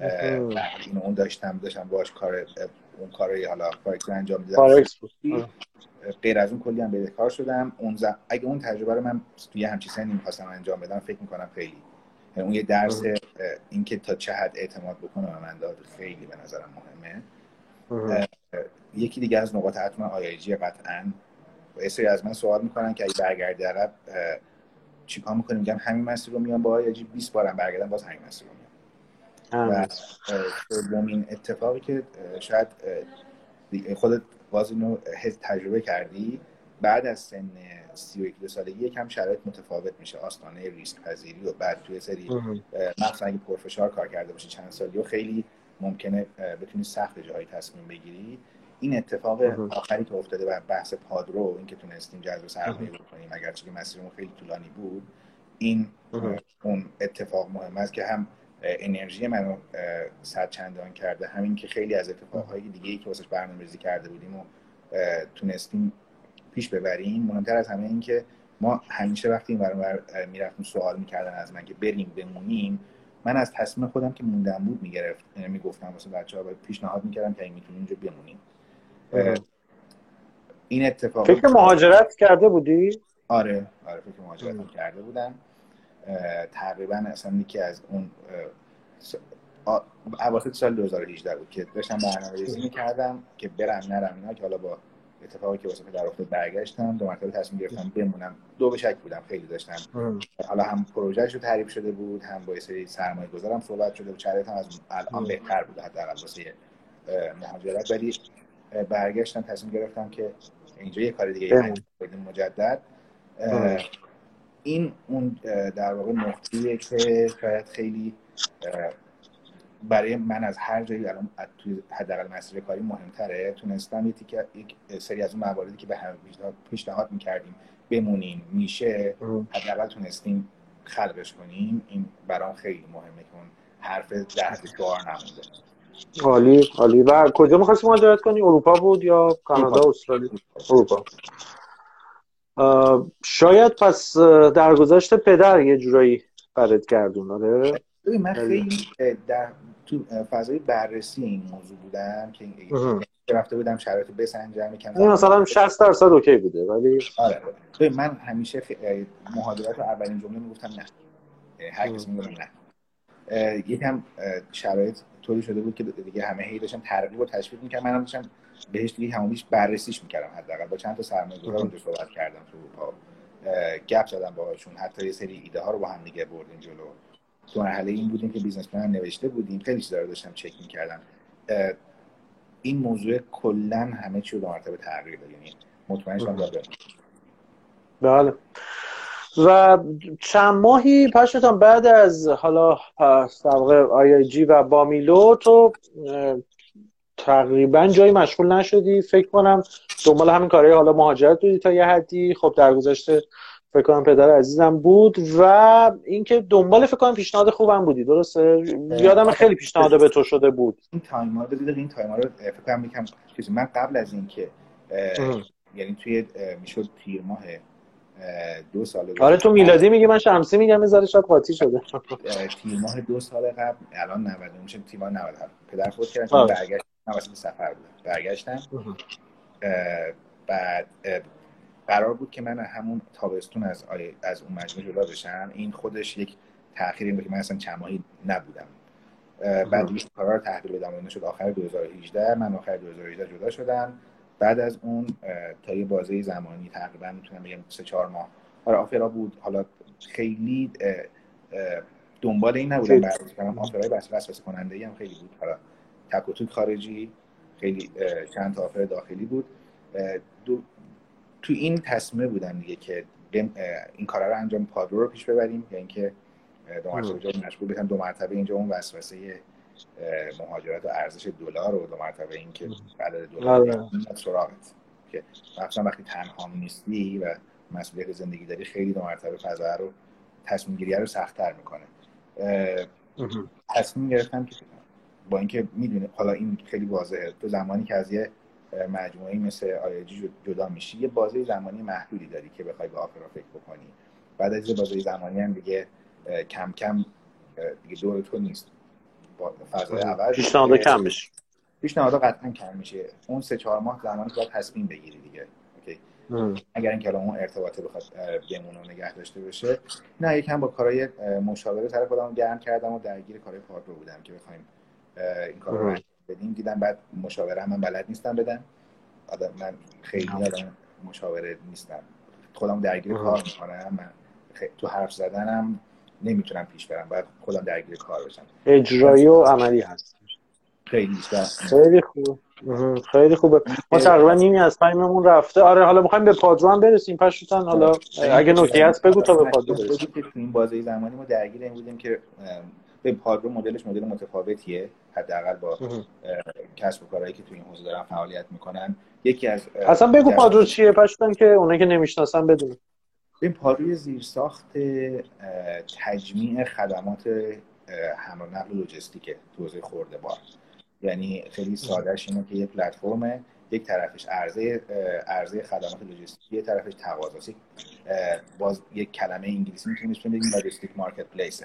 اینو اون داشتم داشتم باهاش کار اون کاری حالا فارکس رو انجام میدادم. فارکس بود. غیر از اون کلی هم بدهکار شدم. اون ز... اگه اون تجربه رو من توی همچین سنی می‌خواستم انجام بدم فکر می‌کنم خیلی اون یه درس اینکه تا چه حد اعتماد بکنه به من داد خیلی به نظرم مهمه. یکی دیگه از نقاط حتما آی آی جی قطعاً یه سری از من سوال میکنن که اگه برگردی عقب چیکار میکنیم؟ میگم همین مسیر رو میام با آی آی جی بیست بارم برگردم باز همین مسیر رو میام. و دومین اتفاقی که شاید خودت باز اینو تجربه کردی بعد از سن سی و یک سالگی یکم شرایط متفاوت میشه، آستانه ریسک پذیری و بعد توی سری مثلا اگه پرفشار کار کرده باشی چند سالی و خیلی ممکنه بتونی سخت جایی تصمیم بگیری. این اتفاق آخری که افتاده بر بحث پادرو، این که تونستیم جذب سرمایه بکنیم اگرچه که مسیرمون خیلی طولانی بود، این اون اتفاق مهم است که هم انرژی منو صد چندان کرده، همین که خیلی از اتفاقهای دیگه‌ای که واسش برنامه‌ریزی کرده بودیم و تونستیم پیش ببریم. مهمتر از همه این که ما همیشه وقتی این برنامه میرفتیم سوال میکردن از من که بریم بمونیم، من از تصمیم خودم که موندم بود میگرفت، یعنی میگفتم واسه بچه‌ها پیشنهاد میکردم که این میتونیم اینجا بمونیم. این اتفاق فکر مهاجرت کرده بودی؟ آره آره فکر مهاجرت هم کرده بودم. تقریبا اصلا یکی از اون اواسط سال دو هزار و هجده بود که داشتم برنامه‌ریزی می‌کردم که برم نرم اینا، که حالا با اتفاقی که واسه پدر افتاد برگشتم. دو مرتبه تصمیم گرفتم بمونم، دو به شک بودم خیلی داشتم ام. حالا هم پروژه‌شو تعریف شده بود، هم با یه سری سرمایه‌گذارم صحبت شده بود، شرایطم از الان بهتر بود حداقل واسه مهاجرت. ولی برگشتم تصمیم گرفتم که اینجا یه کار دیگه انجام بدیم مجدد. این اون در واقع نقطه‌ایه که شاید خیلی برای من از هر جایی الان توی حداقل مسیر کاری مهم‌تره. تونستم یه تیکه یک سری از اون مواردی که به هم پیشنهاد می‌کردیم بمونیم میشه، حداقل تونستیم خلقش کنیم. این برام خیلی مهمه که اون حرف دست بار نمونده. عالی عالی. و کجا می‌خواستی مهاجرت کنی؟ اروپا بود یا کانادا، استرالیا؟ اروپا. شاید پس درگذشت پدر یه جورایی برات گردون. آره من خیلی در تو فضای بررسی این موضوع بودم که رفته بودم شرایط بسنجم یکم، مثلا شصت درصد اوکی بوده. ولی آره من همیشه مهاجرت رو اولین جمله میگفتم نه، هر کسی میگم نه. یکم شرایط طوری شده بود که دیگه همه هی داشتن ترغیب و تشویق می‌کردن، منم داشتم بهش دیگه همونیش بررسیش می‌کردم. حداقل با چند تا سرمایه‌گذار اونجا صحبت کردم تو اروپا، گپ زدم باهاشون، حتی یه سری ایده ها رو با هم دیگه بردیم جلو. تو مرحله این بودیم که بیزنس پلن نوشته بودیم، خیلی چیزا رو داشتم چک می‌کردم. این موضوع کلاً همه چی رو دو مرتبه تغییر داد، یعنی مطمئن شدم دادم. بله. و چند ماهی پشتم بعد از حالا سابقه آی آی جی و بامیلو تو تقریبا جایی مشغول نشدی، فکر کنم دنبال همین کارهای حالا مهاجرت بودی تا یه حدی. خب در گذشته فکر کنم پدر عزیزم بود و اینکه دنبال فکر کنم پیشنهاد خوبم بودی، درسته؟ یادم خیلی پیشنهاد به تو شده بود. این تایما رو بدید، این تایما رو فکر کنم یکم چیزی من قبل از این که یعنی توی میشد تیر ماه دو سال قبل. آره تو میلادی میگی، من شمسی میگم، میذاره شاید قاطی شده. تیر ماه دو سال قبل، الان نود میشه تیر ماه نود هفت پدر فوت کردن، برگشتم واسه سفر بودم، برگشتم بعد قرار بود که من همون تابستون از از اون مجموعه جدا بشم. این خودش یک تأخیری بود که من اصلا چند ماهی نبودم. بعد دیگه قرار تحویل بدم اینا شد آخر دو هزار و هجده. من آخر دو هزار و هجده جدا شدم. بعد از اون تا یه بازه زمانی تقریبا میتونم بگم سه چهار ماه آره آفرا بود. حالا خیلی دنبال این نبودم بررسی کنم، آفرای بس وسوسه کننده هم خیلی بود. حالا تک و توک خارجی خیلی چند تا آفر داخلی بود. دو تو این تصمیم بودم دیگه که این کارا رو انجام پادرو رو پیش ببریم، یا اینکه دو مرتبه جای مشغول بشم، دو مرتبه اینجا اون وسوسه مهاجرت و ارزش دلار و دو مرتبه این که عدد دلار میاد سراغت، که مثلا وقتی تنها نیستی و مسئولیت زندگی داری خیلی دو مرتبه فضا رو تصمیم گیری رو سخت‌تر میکنه. تصمیم گرفتم که با اینکه میدونه حالا این خیلی واضحه، تو زمانی که از یه مجموعه‌ای مثل آی آی جی جدا میشی یه بازه زمانی محدودی داری که بخوای به آفر فکر بکنی. بعد از یه بازه زمانی هم دیگه کم کم دیگه دور تو نیست، فضای عوض پیشنهاد کم بشه، پیشنهاد قطعا کم میشه. اون سه چهار ماه زمانی که باید تصمیم بگیری دیگه. اوکی ام. اگر اینکه اون ارتباطه بخواد بمونه و نگه داشته باشه. نه یکم با کارهای مشاوره طرف خودمو گرم کردم و درگیر کارهای پادرو بودم که بخوایم این کارو رو انجام بدیم. دیدم بعد مشاوره هم من بلد نیستم بدم. آدم من خیلی آدم مشاوره نیستم، خودم درگیر ام. کار میکنم. من خیلی تو حرف زدنم نمیتونم پیش برم، باید خودم درگیر کار بشم. اجرایی و عملی هست. خیلی خیلی خوب، خیلی خوبه. ما تقریبا نیمی از تایممون رفته. آره حالا می‌خوایم به پادرو هم برسیم پشتون. حالا اگه نکته هست بگو تا به پادرو برسیم. تو این بازه زمانی ما درگیر این بودیم که به پادرو مدلش مدل متفاوتیه، حداقل با کسب و کارهایی که تو این حوزه دارن فعالیت میکنن. یکی از اصلا بگو پادرو چیه پشتون که اونایی که نمیشناسن بدونن. این پادروی زیرساخت تجمیع خدمات حمل و نقل لوجستیکه تو حوزه خرده‌بار. یعنی خیلی سادهش اینه که یک پلتفرمه، یک طرفش عرضه عرضه خدمات لوجستیکی، یک طرفش تقاضاست. باز یک کلمه انگلیسی میتونیم بگیم لوجستیک مارکت پلیسه.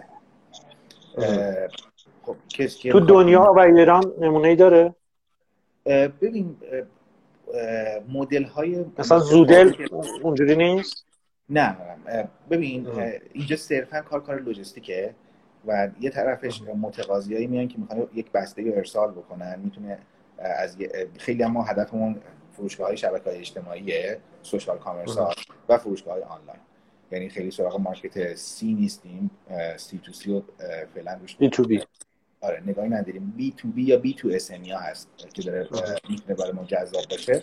خب تو دنیا و ایران نمونه‌ای داره؟ ببین مدل های مثلا زودل اونجوری نیست؟ نه ببین اینجا صرفا کار کار لوجستیکه و یه طرفش متقاضیایی میان که میخوان یک بسته رو ارسال بکنن. میتونه از خیلی هم ما هدفمون فروشگاه‌های شبکه‌های اجتماعیه، سوشال کامرس ها و فروشگاه‌های آنلاین. یعنی خیلی سراغ مارکت سی نیستیم، سی تو سی و فعلا روش بی تو بی آره نگاهی نداریم. بی تو بی یا بی تو اس ام ها هست که داره میتونه برای ما جذاب باشه.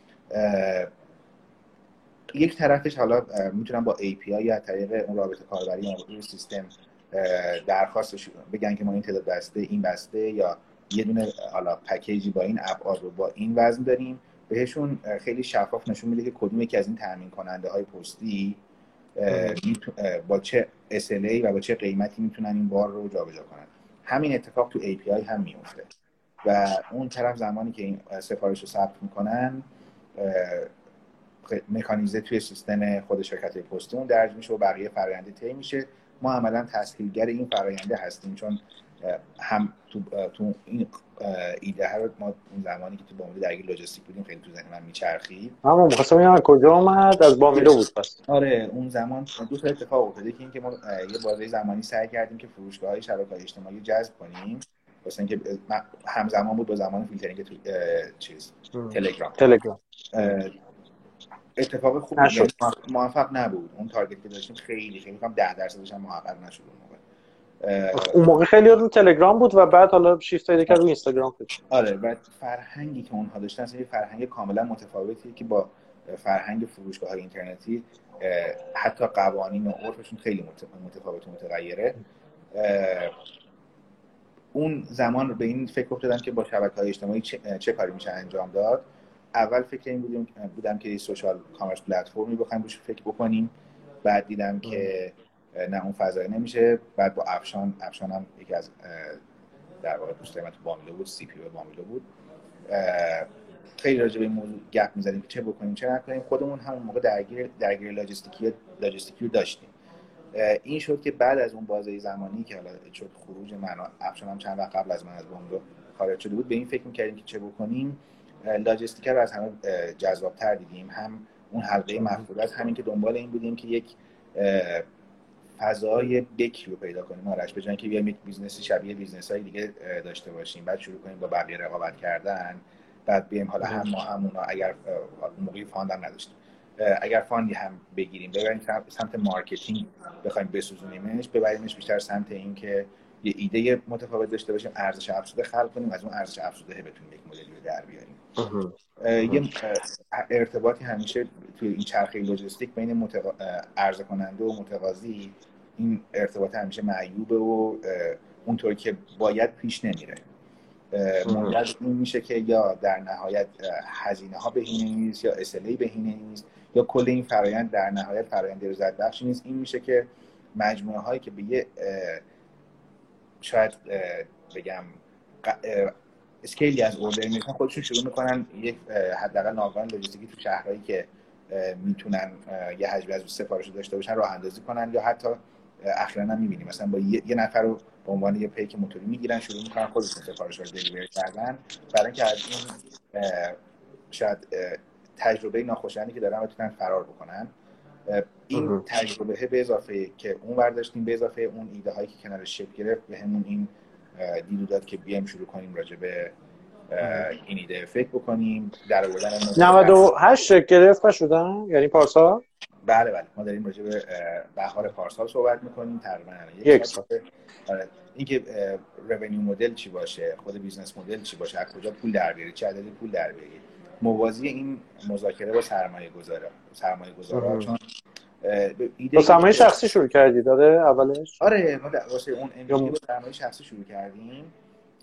یک طرفش حالا میتونن با ای پی آی یا طریق اون رابطه کاربری یا روی سیستم درخواستش بگن که ما این تعداد بسته این بسته یا یه دونه حالا پکیجی با این ابعاد رو با این وزن داریم. بهشون خیلی شفاف نشون میده که کدوم یکی از این تامین کننده های پستی با چه اس ال ای و با چه قیمتی میتونن این بار رو جابجا کنن. همین اتفاق تو ای پی آی هم میفته و اون طرف زمانی که این سفارش رو ثبت میکنن مکانیزه توی سیستم خود شرکت پستی اون درج میشه و بقیه فراینده طی میشه. ما عملاً تسهیلگر این فراینده هستیم، چون هم تو تو این ایده رو ما اون زمانی که تو بامیلو درگیر لوجستیک بودیم خیلی تو ذهن من میچرخید. اما می‌خواستم ببینم کجا اومد، از بامیلو بود پس. آره اون زمان دو تا اتفاق افتاده که اینکه ما یه بازه زمانی سعی کردیم که فروشگاه‌های شبکه‌های اجتماعی جذب کنیم، واسه اینکه همزمان بود با زمان فیلترینگ تو چیز تلگرام تلگرام اتفاق خوب نشد، موفق نبود. اون تارگت که داشتیم خیلی خیلی کم ده درصدش هم محقق نشد اون موقع. اون موقع خیلی رو تلگرام بود و بعد حالا شیفت پیدا کرد رو اینستاگرام شد. آره بعد فرهنگی که اونها داشتن یه فرهنگ کاملا متفاوتیه که با فرهنگ فروشگاه‌های اینترنتی حتی قوانین و عرفشون خیلی متفاوت و متغیره. اون زمان به این فکر افتادم که با شبکه‌های اجتماعی چه, چه کاری میشه انجام داد. اول فکر این بودیم بودم که سوشال کامرس پلتفرمی بخوایم روش فکر بکنیم. بعد دیدم که نه اون فضایی نمیشه. بعد با افشان افشان هم یکی از در واقع دوستای من تو بامیلو بود، سی پی او بامیلو بود، خیلی راجع به این موضوع گپ می‌زدیم که چه بکنیم چه نکنیم. خودمون همون موقع درگیر درگیر لاجستیکی لاجستیکی داشتیم. این شد که بعد از اون بازه زمانی که حالا شد خروج من و افشان هم چند وقت قبل از من از بامیلو خارج شده بود، به این فکر می‌کردیم که چه بکنیم. لاجستیک رو از همه جذاب‌تر دیدیم. هم اون حلقه مفقودات، همین که دنبال این بودیم که یک فضای بکی رو پیدا کنیم. آرش به جای اینکه بیایم یک بیزنسی شبیه بیزنس‌های دیگه داشته باشیم بعد شروع کنیم با بقیه رقابت کردن، بعد بیایم حالا هم ما همونا اگر موقعی فاند هم نداشتیم اگر فاندی هم بگیریم ببریم سمت مارکتینگ بخوایم بسوزونیمش، ببریمش بیشتر سمت این که یه ایده متفاوت داشته باشیم، ارزش افزوده خلق کنیم، از اون ارزش افزوده بتونیم یک مدلی رو در بیاریم. یه ارتباطی همیشه توی این چرخه لوجستیک بین متقا... عرضه کننده و متقاضی، این ارتباط همیشه معیوبه و اونطور که باید پیش نمیره. موجب این میشه که یا در نهایت هزینه ها بهینه نیست یا اس ال ای بهینه نیست یا کل این فرآیند در نهایت فرآیند رضایت بخشی نیست. این میشه که مجموعه هایی که به یه شاید بگم اسکیلی از اوردر میرسن خودشون شروع میکنن یک حداقل ناوگان لوجستیکی تو شهرهایی که میتونن یه حجمی از سفارش داشته باشن راه اندازی کنن، یا حتی اخیراً هم میبینیم مثلا با یه, یه نفر رو به عنوان یه پیک موتوری میگیرن، شروع میکنن خودشون سفارش‌ها رو دلیوری کردن، برای اینکه از این شاید تجربه ناخوشایندی که دارن بتونن فرار بکنن. این تجربه به اضافه که اون برداشتیم، به اضافه اون ایده هایی که کنارش شکل گرفت، به همون این دیدو داد که بیایم شروع کنیم راجع به این ایده فکر بکنیم. در آوردن نود و هشت شکل گرفت شدن، یعنی پارسال. بله بله ما داریم راجع به بهار پارسال صحبت میکنیم، تقریبا یک سال. اینکه رونیو مدل چی باشه، خود بیزنس مدل چی باشه، از کجا پول در بیاری، چه عددی پول در بیاری، موازی این مذاکره با سرمایه گذاره سرمایه گذارا. چون ایده با سرمایه شخصی شروع کردی داره اولش؟ آره ما واسه اون ام با سرمایه شخصی شروع کردیم.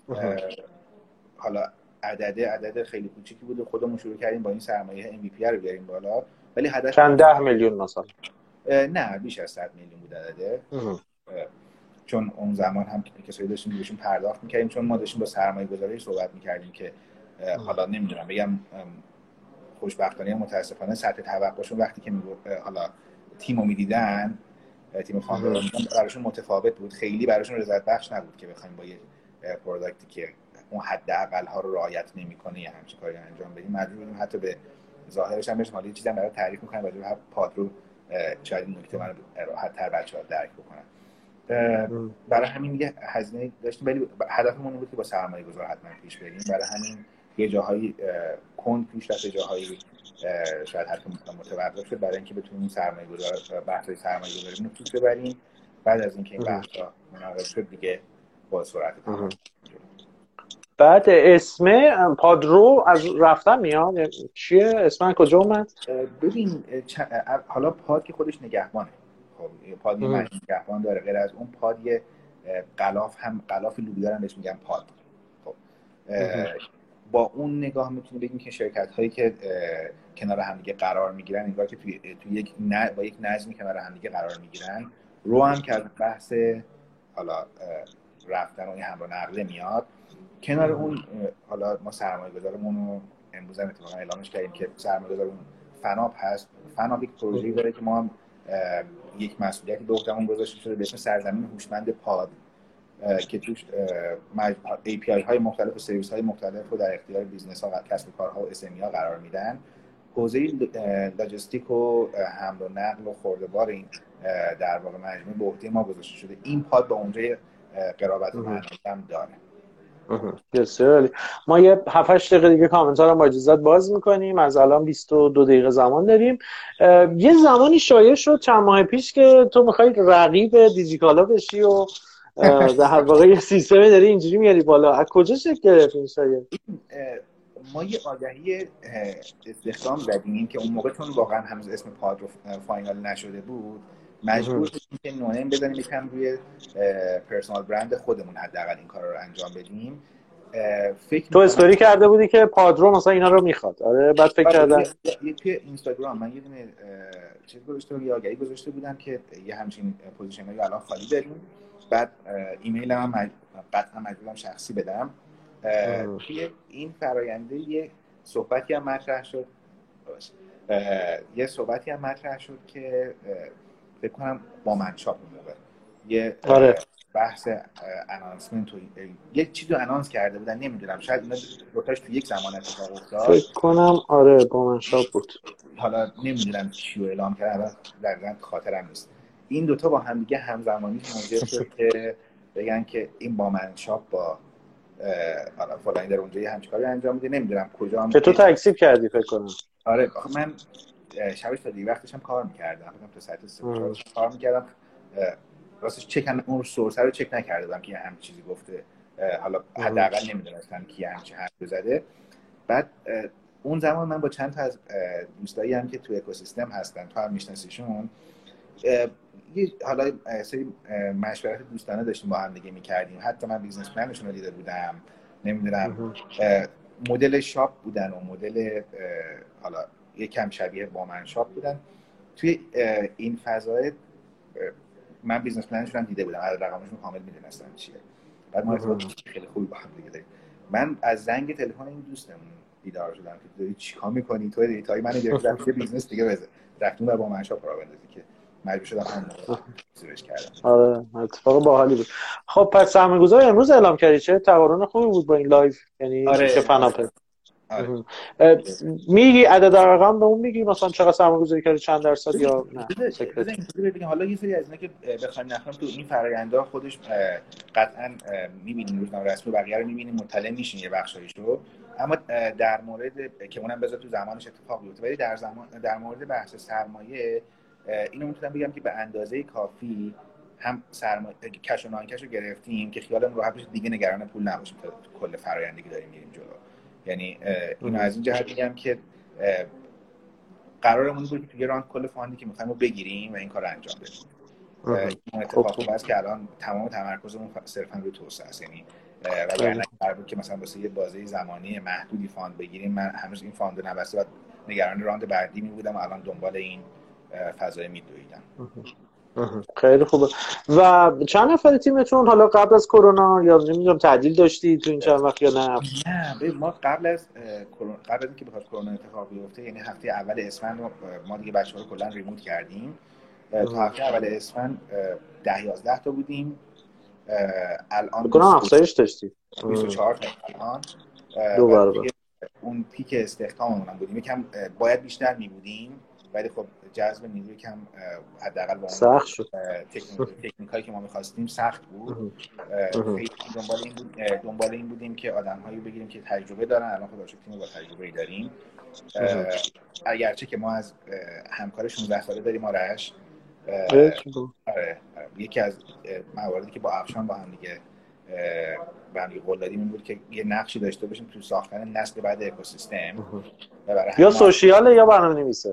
حالا عدد عدد خیلی کوچیکی بود، خودمون شروع کردیم با این سرمایه ام وی پی رو بیاریم بالا، ولی هدف چند ده میلیون مثلا؟ نه بیش از صد میلیون بود عدده. چون اون زمان هم کسایی داشتیم بهشون پرداخت می‌کردیم، چون ما داشتیم با سرمایه‌گذاری صحبت می‌کردیم که حالا نمیدونم بگم خوشبختانه یا متاسفانه سطح توقعشون وقتی که حالا تیمو می‌دیدن، تیم فاندر براشون متفاوت بود، خیلی براشون رضایت بخش نبود که بخوایم با یه پروداکتی که اون حداقل ها رو رعایت نمی‌کنه یا همچین کاری انجام بدیم. مجبور بودیم حتی به ظاهرش هم بهش مالی چیزا برای تعریف می‌کنیم، راجع به پادرو شاید این نکته من راحت‌تر بچه‌ها درک بکنن. برای همین یه هزینه داشتیم، ولی هدفمون این بود که با سرمایه گذار حتما پیش بریم. برای همین یه جاهایی کند پیش رفت، جاهایی شاید حتی متوقف شد، برای اینکه بتونیم سرمایه گذار بحث‌های سرمایه گذاری رو پیش ببریم. بعد از اینکه این بحث‌ها منعقد شد دیگه با سرعت بعد اسم پادرو از رفتن میاد چیه؟ اسم کجا اومد؟ ببین حالا پاد که خودش نگهبانه، خب پاد یه معنی نگهبان داره، غیر از اون پاد یه غلاف هم غلاف لوبیا هم بهش میگن پاد. خب با اون نگاه میتونی بگیم که شرکت هایی که کنار هم دیگه قرار میگیرن، انگار که توی توی یک ن... با یک نظمی کنار هم دیگه قرار میگیرن، رو هم که از بحث حالا رفتن و این هم رو نقله میاد کنار اون. حالا ما سرمایه‌گذارمون رو امروز هم اتفاقا اعلامش کردیم که سرمایه‌گذارمون فناپ هست. فناپ یک پروژه‌ای داره که ما هم یک مسئولیتی به عهدهمون گذاشته شده به اسم سرزمین هوشمند پاد که توش ای پی آی های مختلف و سرویس های مختلف رو در اختیار بیزنس ها، کسب و کارها و اس ام ای ها قرار میدن. حوزه لاجستیک و حمل و نقل و خورده‌بار این در واقع مجموعه به عهده ما گذاشته شده. این پاد با اونجا قرابت و معنایی هم داره. بسیار ما یه هفت هشت دقیقه دیگه کامنت ها رو با اجازت باز میکنیم. از الان بیست و دو دقیقه زمان داریم. یه زمانی شایع شد چند ماه پیش که تو میخوای رقیب دیجیکالا بشی و در واقع یه سیستمی داری اینجوری میاری بالا. از کجا شکل گرفت این شایعه؟ ما یه آگهی استخدام زدیم که اون موقع چون واقعا هنوز اسم پاد رو فاینال نشده بود، مجبور شدیم که نونیم بزنیم یکم روی پرسونال برند خودمون حداقل این کار رو انجام بدیم. فکر تو استوری کرده بودی که پادرو مثلا اینا رو میخواد. آره بعد فکر کردم یه توی اینستاگرام من یه دونه چیز گذاشته بودم، یه آگهی گذاشته بودم که یه همچین پوزیشنایی رو الان خالی داریم. بعد ایمیل هم مج... قطعا مجبورم شخصی بدم. توی این فراینده یه صحبتی هم مطرح شد یه صحبتی هم مطرح شد که فکر کنم با منشاپ موقع یه آره. بحث انانسمنت یه چیزی رو انانس کرده بودن، نمیدونم شاید اینا دوتاش تو یک زمان اتفاق افتاد فکر کنم. آره با منشاپ بود. حالا نمیدونم چی رو اعلام کردن، دقیقاً خاطرم نیست. این دوتا با هم دیگه همزمانی موجب شد که بگن که این با منشاپ با حالا فلانی در اونجا یه همچین کاری انجام میده، نمیدونم کجا هم که تو تکذیب کردی فکر کنم. آره من شبش تا دیگه وقتش هم کار می‌کردم، فکر کنم تا ساعت سه کار می‌کردم. راستش چک اون سورس رو چک نکرده بودم که همین چیزی گفته، حالا حداقل نمیدونستم کی همچین حرفی زده. بعد اون زمان من با چند تا از دوستایی هم که تو اکوسیستم هستن، تو هم میشناسیشون، یه حالا سری مشورت دوستانه داشتیم با هم دیگه می‌کردیم. حتی من بیزنس پلنشون رو دیده بودم، نمیدونم مدل شاپ بودن و مدل حالا یکم شبیه با من شاپ بودن. توی این فضای من بیزنس پلنشون هم دیده بودم، از رقمشون کامل میدونستم چیه. بعد ما ارتباط خیلی خوبی با هم دیگه داریم. من از زنگ تلفن این دوستمون بیدار شدم که داری چیکار می‌کنی؟ تو دیتای منو گرفتی رفتی بیزنس دیگه بزن. رفتیم و با من شاپ را بندازی که مجبور شدم همون موقع زیرش کردم. آره اتفاق باحالی بود. خب پس سرمایه‌گذاری امروز اعلام کردی، چه تقارن خوبی بود با این لایو، یعنی آره میشه فناپه. آره. میگی عدد رقم به اون میگی مثلا چقدر سرمایه‌گذاری کردی، چند درصد یا نه؟ بذار اینجوری بگم، حالا یه سری از اینا که بخوایم نخوایم تو این فرآیندها خودش قطعا می‌بینیم، روزنامه رسمی بقیه رو می‌بینیم، مطلع میشین یه بخشایشو، اما در مورد که اونم بذار تو زمانش اتفاق بیفته، ولی در زمان در مورد بحث سرمایه اینو میتونم بگم که به اندازه کافی هم سرمایه کش و نانکش رو گرفتیم که خیالمون راحت بشه دیگه نگران پول نباشیم تا کل فرآیندی که داریم میریم جلو. یعنی اینو از این جهت میگم که قرارمون بود که توی راند کل فاندی که می‌خوایم رو بگیریم و این کار رو انجام بدیم. این اتفاق خوب است که الان تمام تمرکزمون صرفاً روی توسعه است. یعنی وگرنه قرار بود که مثلا واسه یه بازه زمانی محدودی فاند بگیریم، من هنوز این فاند رو نبسته و نگران راند بعدی می‌بودم و الان دنبال این فضای می‌دویدم. خیلی خوبه. و چند نفر تیمتون حالا قبل از کرونا یا نمیدونم تعدیل داشتی تو این چند وقت یا نه؟ نه ما قبل از کرونا، قبل از اینکه بخواد کرونا اتفاق بیفته، یعنی هفته اول اسفند ما دیگه بچه‌ها رو کلا ریموت کردیم. تا هفته اول اسفند ده یازده تا بودیم. الان بکنم افزایش داشتی بیست و چهار تا الان دو برابر. اون پیک استخداممون هم بودیم، یکم باید بیشتر می بودیم ولی خب جذب نیروی کم حداقل با سخت شد. تکنیکایی که ما می‌خواستیم سخت بود. خیلی دنبال این بود دنبال این بودیم که آدم‌هایی بگیریم که تجربه دارن. الان خدا شکر تیم با تجربه‌ای داریم، اگرچه که ما از همکار شانزده ساله داریم آرش. آره یکی از مواردی که با افشان با هم دیگه به هم قول دادیم این بود که یه نقشی داشته باشیم تو ساختن نسل بعد اکوسیستم. یا سوشیاله یا برنامه‌نویسه؟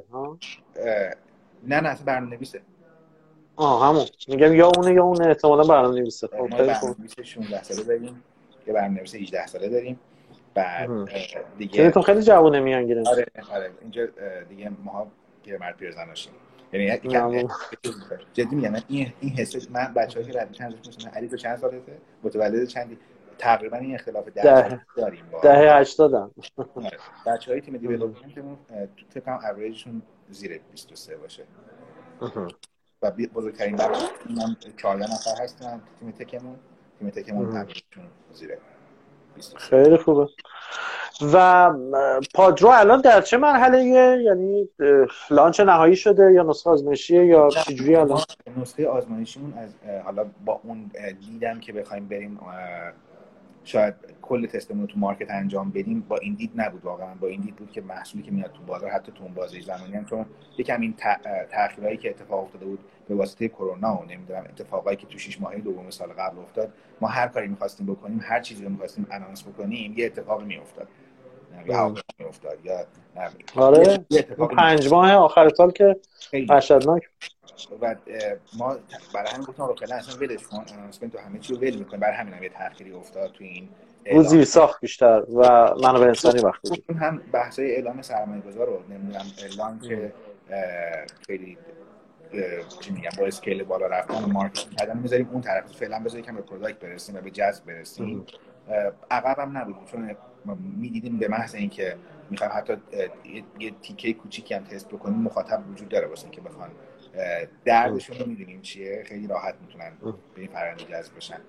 نه نه اصلا برنامه‌نویسه. آه همون میگم یا اونه یا اونه احتمالاً برنامه‌نویسه. خب ما برنامه‌نویس شانزده ساله داریم، یه برنامه‌نویس هجده ساله داریم. بعد دیگه تو خیلی جوونه میانگیره. آره آره اینجا دیگه ماها پیرمرد پیرزناشیم. یعنی یکم جدی میگم این این حس من بچه‌ها که رد چند روز علی تو چند سالته، متولد چندی، تقریبا این اختلاف درجه داریم با ده هشتاد. بچه‌های تیم دیولپمنتمون تو فکر کنم اوریجشون زیر بیست و سه باشه. و بزرگترین بخش من چهارده نفر هستن تیم تکمون. تیم تکمون همشون زیر بیست و سه. خیلی خوبه. و پادرو الان در چه مرحله ایه؟ یعنی لانچ نهایی شده یا نسخه آزمایشیه یا چجوری الان؟ نسخه آزمایشیمون از حالا با اون دیدم که بخوایم بریم شاید کل تستمون رو تو مارکت انجام بدیم، با این دید نبود، واقعا با این دید بود که محصولی که میاد تو بازار حتی تو اون بازه زمانی هم چون یکم این تأخیرایی که اتفاق افتاده بود به واسطه کرونا و نمیدونم اتفاقایی که تو شش ماهه دوم سال قبل افتاد، ما هر کاری می‌خواستیم بکنیم، هر چیزی رو می‌خواستیم انانس بکنیم، یه اتفاقی میافتاد. یا هوا میافتاد یا آره پنج ماه آخر سال که وحشتناک. و ما برای همین گفتم فعلا اصلا ولش کن، انانسمنت تو همه چی رو ول می‌کنیم. برای همین هم یه تأخیری افتاد تو این روزی ساخت بیشتر و منابع انسانی وقت بود. هم بحث‌های اعلام سرمایه‌گذار رو نمیدونم اعلام که خیلی چی میگم با اسکیل بالا رفتن و مارکتینگ کردن می‌ذاریم اون طرف، فعلا بذاریم که به پروداکت برسیم و به جذب برسیم. عقبم نبودیم چون می‌دیدیم به محض اینکه می‌خوایم حتی یه تیکه کوچیکی هم تست بکنیم مخاطب وجود داره واسه اینکه بخوان دردشون رو می‌دونیم چیه، خیلی راحت میتونن به این فرآیند جذب بشن.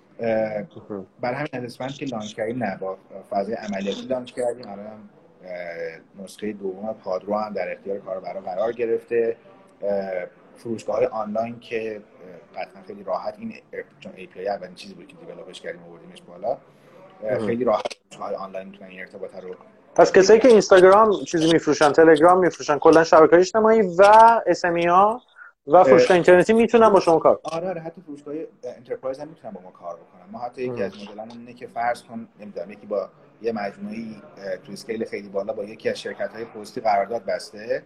برای همین از اسفند که لانچ کردیم نه با فضای عملیاتی لانچ کردیم. الان نسخه دوم پادرو هم در اختیار کاربرا قرار گرفته. فروشگاه‌های آنلاین که قطعا خیلی راحت این چون ای پی آی اولین چیزی بود که دیولپش کردیم آوردیمش بالا، خیلی راحت فروشگاه‌های آنلاین میتونن این ارتباط رو. پس کسایی که اینستاگرام چیزی میفروشن، تلگرام میفروشن، کلا شبکه‌های اجتماعی و اس ام ای ها و فروشگاه اینترنتی میتونن با شما کار. آره آره حتی فروشگاه انترپرایز هم میتونن با ما کار بکنن. ما حتی یکی از مدلامون اینه که فرض کن نمیدونم یکی با یه مجموعه‌ای تو اسکیل خیلی بالا با یکی از شرکت‌های پستی قرارداد بسته،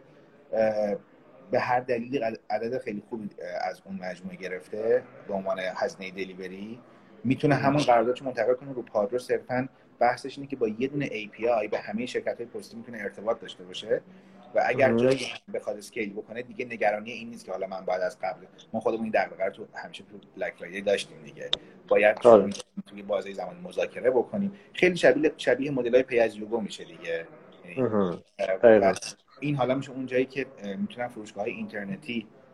به هر دلیلی عدد خیلی خوبی از اون مجموعه گرفته به عنوان هزینه دلیوری، میتونه همون قراردادشو منتقل کنه رو پادرو. صرفاً بحثش اینه که با یه دونه ای پی آی به همه شرکت‌های پستی میتونه ارتباط داشته باشه و اگر جایی بخواد اسکیل بکنه دیگه نگرانی این نیست که حالا من باید از قبل، ما خودمون این دغدغه رو تو همیشه تو بلک فرایدی داشتیم دیگه، باید توی بازه زمانی مذاکره بکنیم. خیلی شبیه شبیه مدل‌های پی از یوگو میشه دیگه. این حالا میشه اون جایی که میتونن فروشگاه‌های اینترنتی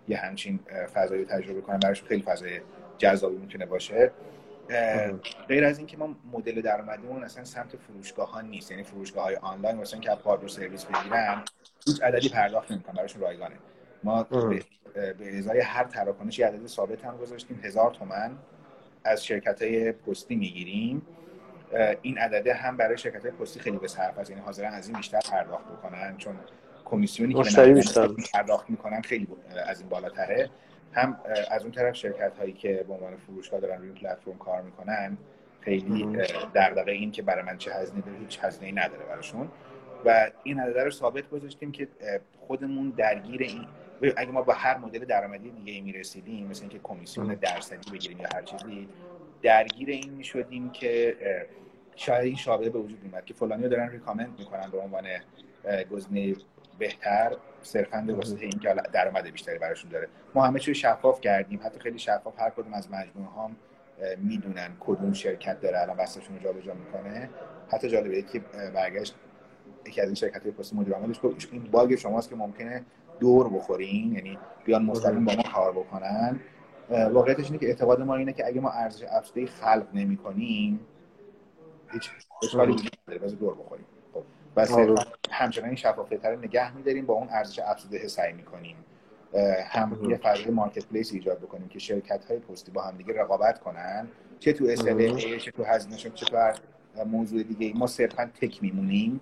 یه همچین فضایی تجربه کنن براشون خیلی فضای جذابی میتونه باشه. غیر از این که ما مدل درآمدیمون اصلا سمت فروشگاه ها نیست، یعنی فروشگاه های آنلاین مثلا که کارت رو سرویس بگیرن هیچ عددی پرداخت نمی‌کنن، براشون رایگانه. ما به به ازای هر تراکنش یه عدد ثابت هم گذاشتیم، هزار تومان از شرکت‌های پستی میگیریم. این عدده هم برای شرکت‌های پستی خیلی به صرف است، یعنی حاضرن از این بیشتر پرداخت بکنن چون کمیسیونی که مشتری بیشتر پرداخت میکنن خیلی از این بالاتره. هم از اون طرف شرکت‌هایی که به عنوان فروشگاه دارن روی پلتفرم کار میکنن خیلی دغدغه این که برای من چه هزینه داره، هیچ هزینه‌ای نداره براشون و این عدده رو ثابت گذاشتیم که خودمون درگیر این، اگه ما با هر مدل درآمدی دیگه میرسیدیم مثلا اینکه کمیسیون درصدی بگیریم یا هر چیزی، درگیر این میشدیم که شاید این شابه به وجود میاد که فلانیو دارن ریکامند میکنن به عنوان گزینه بهتر صرفاً به واسطه اینکه درآمد بیشتری براشون داره. ما همه چیز شفاف کردیم، حتی خیلی شفاف هر کدوم از مجموعه ها میدونن کدوم شرکت داره الان بستشون رو جابجا میکنه. حتی جالبه که برگشت یکی از این شرکت‌های پستی مدیر عاملش گفت این باگ شماست که ممکنه دور بخورین، یعنی بیان مستقیم با ما کار بکنن. واقعیتش اینه که اعتقاد ما اینه که اگه ما ارزش افزوده خلق نمی‌کنیم هیچ اشکالی وجود نداره، بذار دور بخوریم. خب بس همچنان این شفافیت رو نگه می‌داریم، با اون ارزش افزوده سعی می‌کنیم هم یه فضای مارکت پلیس ایجاد بکنیم که شرکت‌های پستی با هم دیگه رقابت کنن، چه تو اس ال ای چه تو هزینه‌شون چه تو هر موضوع دیگه. ما صرفاً تک میمونیم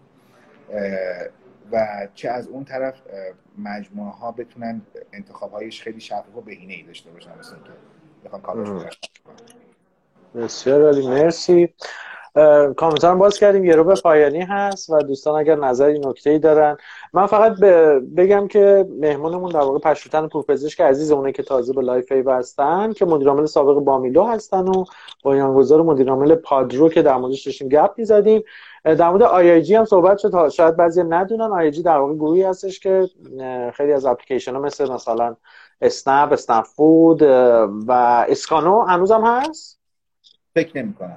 و چه از اون طرف مجموعه ها بتونن انتخاب‌هایش خیلی شفاف و بهینه‌ای داشته باشن مثلا که بخوام کارشون کنن. بسیار عالی، مرسی. کامنت هم باز کردیم، یه رو به پایانی هست و دوستان اگر نظری نکته‌ای دارن. من فقط بگم که مهمونمون در واقع پشتوتن پورپزشک عزیز، اونه که تازه به لایف فیو هستن که مدیر عامل سابق بامیلو هستن و بنیانگذار مدیر عامل پادرو که در موردش داشتیم گپ می‌زدیم. در مورد آی آی جی هم صحبت شد، شاید بعضی ندونن آی آی جی در واقع گروهی هستش که خیلی از اپلیکیشن‌ها مثل مثلا اسنپ، اسنپ فود و اسکانو هنوزم هست؟ فکر نمی‌کنم.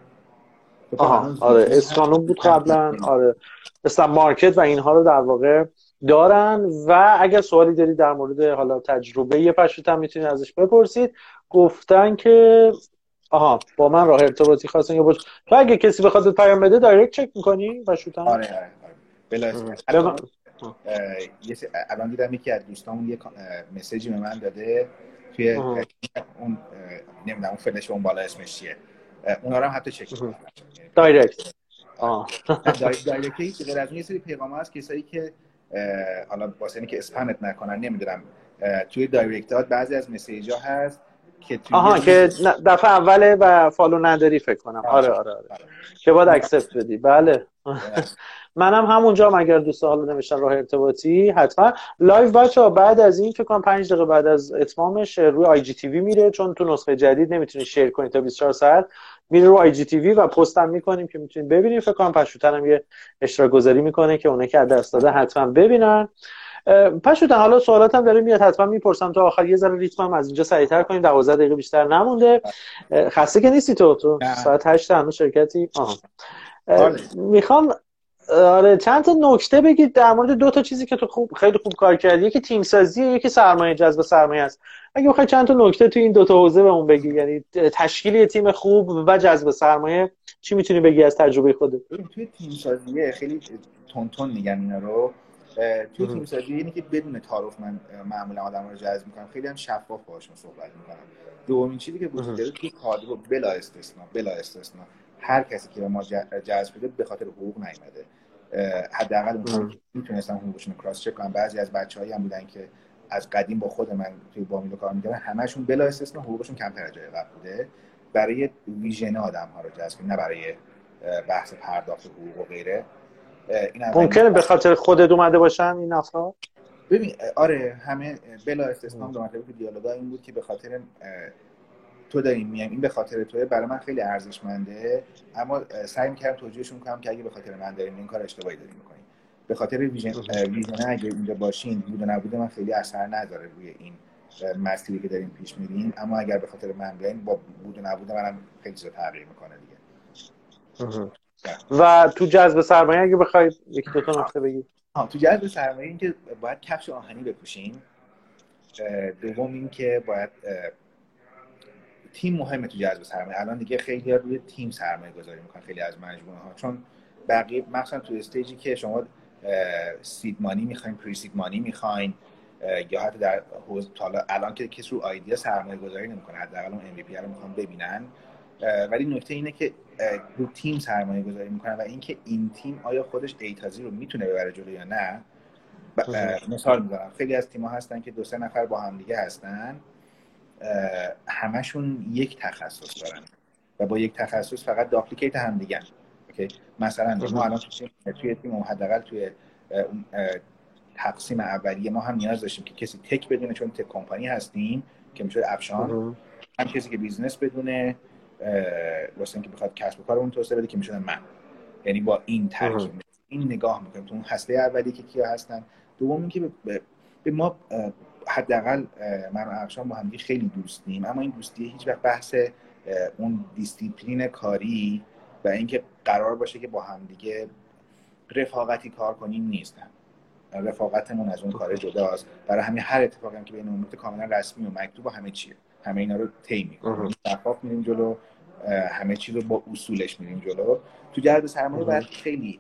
آها آره اسکانو بود قبلا، آره اسنپ مارکت و اینها رو در واقع دارن. و اگر سوالی دارید در مورد حالا تجربه پشتوت هم میتونید ازش بپرسید. گفتن که آها با من راه ارتباطی خواستن یا باش تو اگه کسی بخواد پیام بده دایرکت چک می‌کنی پشتوت هم؟ آره آره بلا اسم یه الان دیدم یکی از دوستامون یه مسیجی به من داده توی اون نمیدونم اون فلش اون بالا اسمش چیه، اونا رو هم حتی چک می‌کنم دایرکت. آه دایرکت هیچ غیر از اون یه سری پیغام هست کسایی که حالا واسه اینکه اسپمت نکنن نمیدونم توی دایرکتات بعضی از مسیج‌ها هست که توی آها که دفعه اوله و فالو نداری فکر کنم. آره آره آره, آره. که باید اکسپت بدی. بله منم همونجا هم اگر دوستا حالا نوشتن راه ارتباطی حتما لایو بچه‌ها بعد از این فکر کنم پنج دقیقه بعد از اتمامش روی آی جی تی وی میره، چون تو نسخه جدید نمیتونی شیر کنی تا بیست و چهار ساعت، میره رو آی جی تی وی و پست هم میکنیم که میتونید ببینید. فکر کنم پشتوتن هم یه اشتراک گذاری میکنه که اونایی که از دست داده حتما ببینن. پشتوتن حالا سوالات هم داره میاد، حتما میپرسم تا آخر، یه ذره ریتم هم از اینجا سریعتر کنیم، دوازده دقیقه بیشتر نمونده. خسته که نیستی تو تو ساعت هشت هنوز شرکتی؟ آها میخوام آره چند تا نکته بگید در مورد دو تا چیزی که تو خوب خیلی خوب کار کردی، یکی تیم سازی، یکی سرمایه جذب سرمایه است. اگه بخوای چند تا نکته تو این دو تا حوزه بهمون بگی، یعنی تشکیل تیم خوب و جذب سرمایه، چی میتونی بگی از تجربه خودت؟ توی تیم سازی خیلی تون تون میگم اینا رو. توی تیم سازی اینی که بدون تعارف من معمولا آدم‌ها رو جذب می‌کنم، خیلی هم شفاف باهاشون صحبت می‌کنم. دومین چیزی که وجود داره توی کادر بلا استثنا بلا استثنا هر کسی که ما جذب شده به خاطر حقوق نیومده. حداقل اونها که میتونستن حقوقشون رو کراس چک کنن. بعضی از بچه‌هایی هم بودن که از قدیم با خود من توی بامیلو کار می‌کردن، همشون بلا استثنا حقوقشون کمتر از جای قبل بوده. برای ویژن آدم‌ها رو جذب کنن، نه برای بحث پرداخت حقوق و غیره. ممکنه به خاطر خودت اومده باشن این افراد؟ ببین آره همه بلا استثنا دو مرتبه دیالوگا این بود که به خاطر تو داریم میایم، این به خاطر توئه، برای من خیلی ارزشمنده، اما سعی می‌کردم توجیهشون کنم که اگه به خاطر من دارین این کار اشتباهی دارین می‌کنین. به خاطر ویژن ویژن اگه اینجا باشین بود و نبوده من خیلی اثر نداره روی این مسیری که داریم پیش میریم، اما اگر به خاطر من بیاین با بود و نبوده منم خیلی چیزا تغییر می‌کنه دیگه. و تو جذب سرمایه اگه بخوای یکی دو تا نکته بگی. ها تو جذب سرمایه این که باید کفش آهنی بپوشین. دوم این که باید تیم مهمه تو جذب سرمایه. الان دیگه خیلی روی تیم سرمایه گذاری میکنن خیلی از مجموعه ها، چون بقیه مثلا تو استیجی که شما سید مانی میخواین، پری سید مانی میخواین، یا حتی در حوزه حالا الان که کسی رو آیدیا سرمایه گذاری نمیکنه، حداقل اون ام وی پی رو میخوان ببینن، ولی نکته اینه که رو تیم سرمایه گذاری میکنن و اینکه این تیم آیا خودش ایتازی رو میتونه ببره جلو یا نه. مثال میزنم، خیلی از تیم‌ها هستن که دو سه نفر با هم دیگه هستن، همشون یک تخصص دارن و با یک تخصص فقط داپلیکیت هم دیگه. اوکی، مثلا ما الان توی تیم حداقل توی تقسیم اولیه ما هم نیاز داشتیم که کسی تک بدونه، چون تک کمپانی هستیم که میشه افشان، هم کسی که بیزنس بدونه واسه اینکه بخواد کسب و کار اون توسعه بده که میشه من. یعنی با این ترکیب این نگاه میکنیم تو اون هسته اولی که کیا هستن. دوم اینکه به, به ما حداقل من و افشان با هم خیلی دوستیم، اما این دوستی هیچ وقت بحث اون دیسیپلین کاری و اینکه قرار باشه که با هم دیگه رفاقتی کار کنیم نیست. رفاقتمون از اون کار جداست. برای همین هر اتفاقی هم که بین امور کاملا رسمی و مکتوب و همه چیه، همه اینا رو طی می‌کنیم، شفاف میریم جلو، همه چی رو با اصولش میریم جلو. تو جذب سرمایه باید خیلی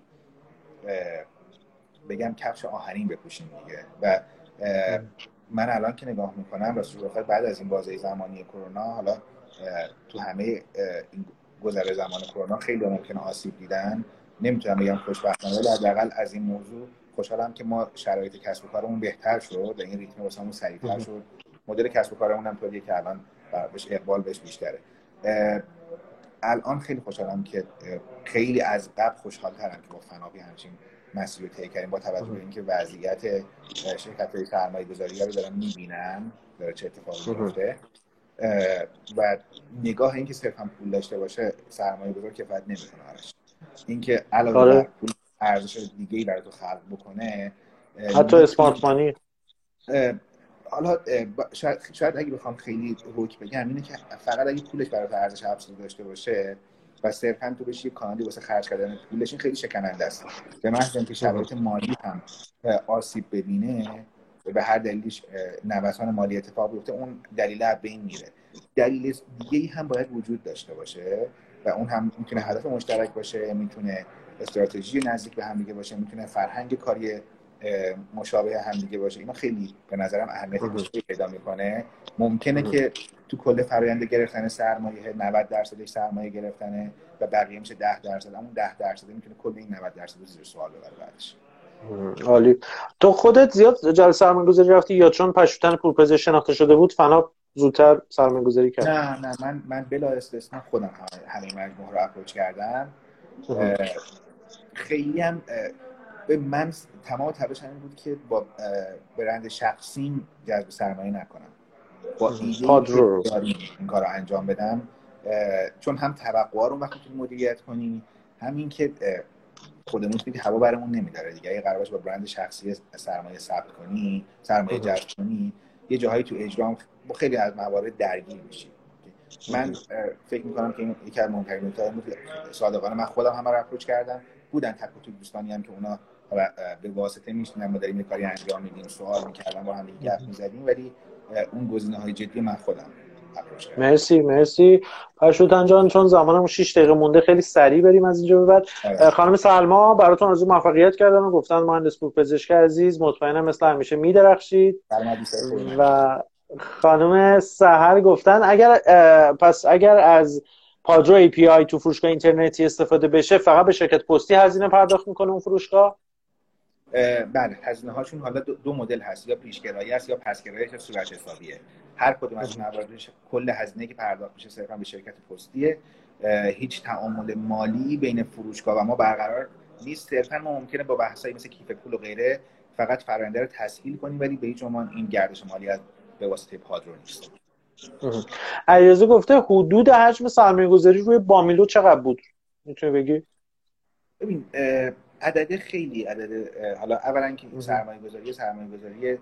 بگم کفش آهنین بپوشیم دیگه. و من الان که نگاه میکنم راستش بخوای بعد از این بازه زمانی کرونا، حالا تو همه این گذر زمان کرونا خیلی ممکنه آسیب دیدن، نمیتونم بگم خوشبختانه، ولی حداقل از این موضوع خوشحالم که ما شرایط کسب و کارمون بهتر شد و این ریتم واسمون سریعتر شد. مدل کسب و کارمون هم طوریه که الان بهش اقبال بهش بیشتره. الان خیلی خوشحالم که خیلی از قبل خوشحال‌ترم که با فناوی همچین مسیر رو طی کردیم، با توجه به اینکه وضعیت شرکت‌های سرمایه‌گذاری رو دارن می‌بینن داره چه اتفاقی میفته و نگاه اینکه صرفاً پول داشته باشه سرمایه‌گذار کفایت نمی‌کنه براش. اینکه علاوه بر پول ارزش دیگه‌ای برای تو خلق بکنه، حتی اسمارت مانی. حالا شاید شاید اگه بخوام خیلی روک بگم اینه که فقط اگه پولش برای تو ارزش افزوده داشته باشه و صرفاً تو بشی کانالی واسه خرج کردن پولش، این خیلی شکننده است. به محض اینکه شرایط مالی هم آسیب ببینه به هر دلیلش نوسان مالی اتفاق بیفته، اون دلیل از بین میره. دلیل دیگه‌ای هم باید وجود داشته باشه و اون هم میتونه هدف مشترک باشه، میتونه استراتژی نزدیک به هم دیگه باشه، میتونه فرهنگ کاری مشابه هم دیگه باشه. اینا خیلی به نظرم اهمیت بیشتری پیدا میکنه. ممکنه که تو کل فرآیند گرفتن سرمایه نود درصدش سرمایه گرفتنه و بقیه میشه ده درصد، اون ده درصد میتونه کل این نود درصد رو زیر سوال ببره بعدش. عالی. تو خودت زیاد جلسه سرمایه‌گذاری رفتی یا چون پشتن پورپزشک شناخته شده بود فنا زودتر سرمایه‌گذاری کرد؟ نه نه من من بلا استثنا خودم همه مجموعه رو اپروچ کردم. خیلی هم به من تمام تلاشم این بود که با برند شخصیم جذب سرمایه نکنم، با ایده که داریم این کار رو انجام بدم، چون هم توقعا رو وقتی تو مدیریت کنی، همین که خودمون دیگه هوا برمون نمیداره دیگه. اگه قرار باشه با برند شخصی سرمایه ثبت کنی، سرمایه جذب کنی، یه جاهایی تو اجرام با خیلی از موارد درگیر میشی. من فکر میکنم که این یکی از مهمترین نکات‌ها بود. صادقانه من خودم هم رو اپروچ کردم، بودن تک و توک دوستانی هم که اونا به واسطه میشنن ما داریم کاری انجام میدیم، سوال میکردن، با هم دیگه گپ میزدیم، ولی اون گزینه‌های جدی من خودم اپروچ کردم. مرسی مرسی پرشوتن جان، چون زمانمون شش دقیقه مونده خیلی سریع بریم از اینجا به بعد. خانم سلما براتون آرزوی موفقیت کردن و گفتن مهندس پورپزشک عزیز مطمئنم مثل همیشه میدرخشید. و خانم سحر گفتن اگر پس اگر از پادرو ای پی آی تو فروشگاه اینترنتی استفاده بشه فقط به شرکت پستی هزینه پرداخت میکنه اون فروشگاه؟ بله، هزینه هاشون حالا دو, دو مدل هست، یا پیشگرایی است یا پسگرایی یا صورت حسابیه. هر کدوم از این مواردش کل هزینه‌ای که پرداخت میشه صرفا به شرکت پستیه. هیچ تعامل مالی بین فروشگاه و ما برقرار نیست. صرفا ما ممکنه با بحثایی مثل کیف پول و غیره فقط فرآیند رو تسهیل کنیم، ولی به هیچ عنوان این گردش مالی از به واسطه پادرو نیست. علیرضا گفته حدود حجم سرمایه‌گذاری روی بامیلو چقدر بود؟ میتونی بگی؟ ببین عدد خیلی عدد، حالا اولا که سرمایه‌گذاری سرمایه‌گذاری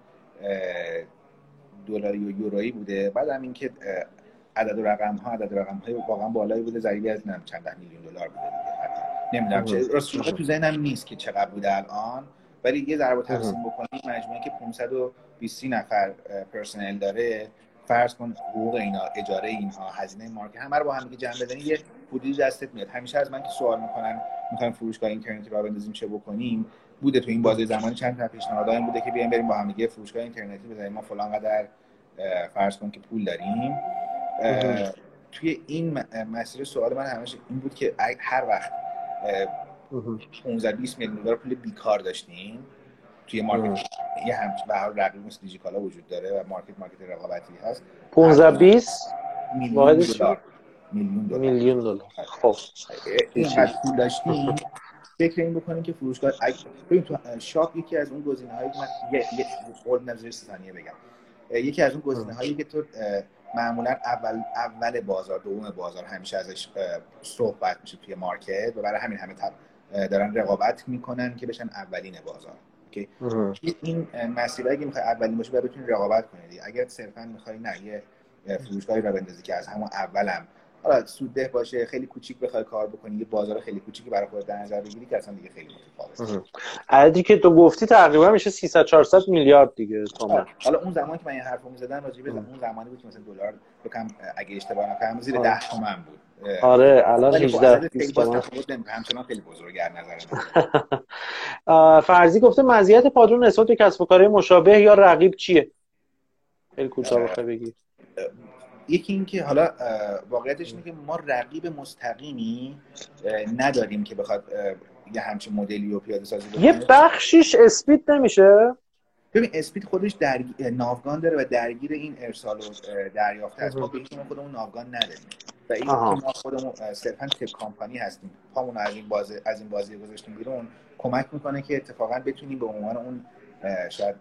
دلاری و یورویی بوده، بعد هم این که عدد و رقم ها عدد و رقم های واقعا بالایی بوده، ضریبی از نم چند ده میلیون دلار بوده دیگه. نمیدونم چه راستش تو ذهنم نیست که چقدر بوده الان، ولی یه ضرب و تقسیم بکنید مجموعه که پانصد و بیست نفر پرسنل داره، فرض کن حقوق اینا، اجاره اینها، هزینه مارکت، همه رو با هم دیگه جمع بدنی یه حدودی دستت میاد. همیشه از من که سوال میکنن میخوایم فروشگاه اینترنتی راه بندازیم چه بکنیم، بوده تو این بازه زمانی چند تا پیشنهاد این بوده که بیایم بریم با هم دیگه فروشگاه اینترنتی بزنیم، ما فلان قدر فرض کن که پول داریم. توی این مسیر سوال من همیشه این بود که هر وقت پانزده بیست میلیون دلار پول بیکار داشتیم توی مارکت، یه همچین به هر رقیب مثل دیجیکالا وجود داره و مارکت مارکت رقابتی هست، پانزده بیست میلیون دلار میلیون دلار میلیون دلار خب اینقدر پول داشتیم، فکر این بکنیم که فروشگاه ببین تو شاپ یکی از اون گزینه‌هایی که من یه یه قول نظر ثانیه بگم، یکی از اون گزینه‌هایی که تو معمولا اول اول بازار دوم بازار همیشه ازش صحبت میشه توی مارکت و برای همین همه دارن رقابت میکنن که بشن اولین بازار. اوکی، این مسئله اگه میخوای اولین باشه باید بتونی رقابت کنی. اگر صرفا میخوای نه یه فروشگاهی را بندازی که از همون اولم حالا سودده باشه، خیلی کوچیک بخوای کار بکنی، یه بازار خیلی کوچیکی برای خودت در نظر بگیری که اصلا دیگه خیلی متفاوته. عددی که تو گفتی تقریبا میشه سیصد چهارصد میلیارد دیگه تومان. حالا اون زمانی که من این حرفو میزدم راجع به اون زمانی بود که مثلا دلار بکنم اگه اشتباه نکنم زیر ده تومن بود. آره الان هجده بیست تومن همچنان خیلی بزرگه از نظر من. فرضی گفته مزیت پادرون نسبت به کسب و کارهای مشابه یا رقیب چیه؟ خیلی کوتاه بخوای بگی. یکی این که حالا واقعیتش اینه که ما رقیب مستقیمی نداریم که بخواد یه همچین مدلی رو پیاده سازی بکنه. یه بخشیش اسپید نمیشه؟ ببین اسپید خودش درگیر ناوگان داره و درگیر این ارسال و دریافت هست. ما به هیچ عنوان خودمون ناوگان نداریم و این که ما خودمون صرفا تک کامپانی هستیم، پامون از این بازی از این بازی گذاشتیم بیرون، کمک میکنه که اتفاقا بتونیم به عنوان اون شاید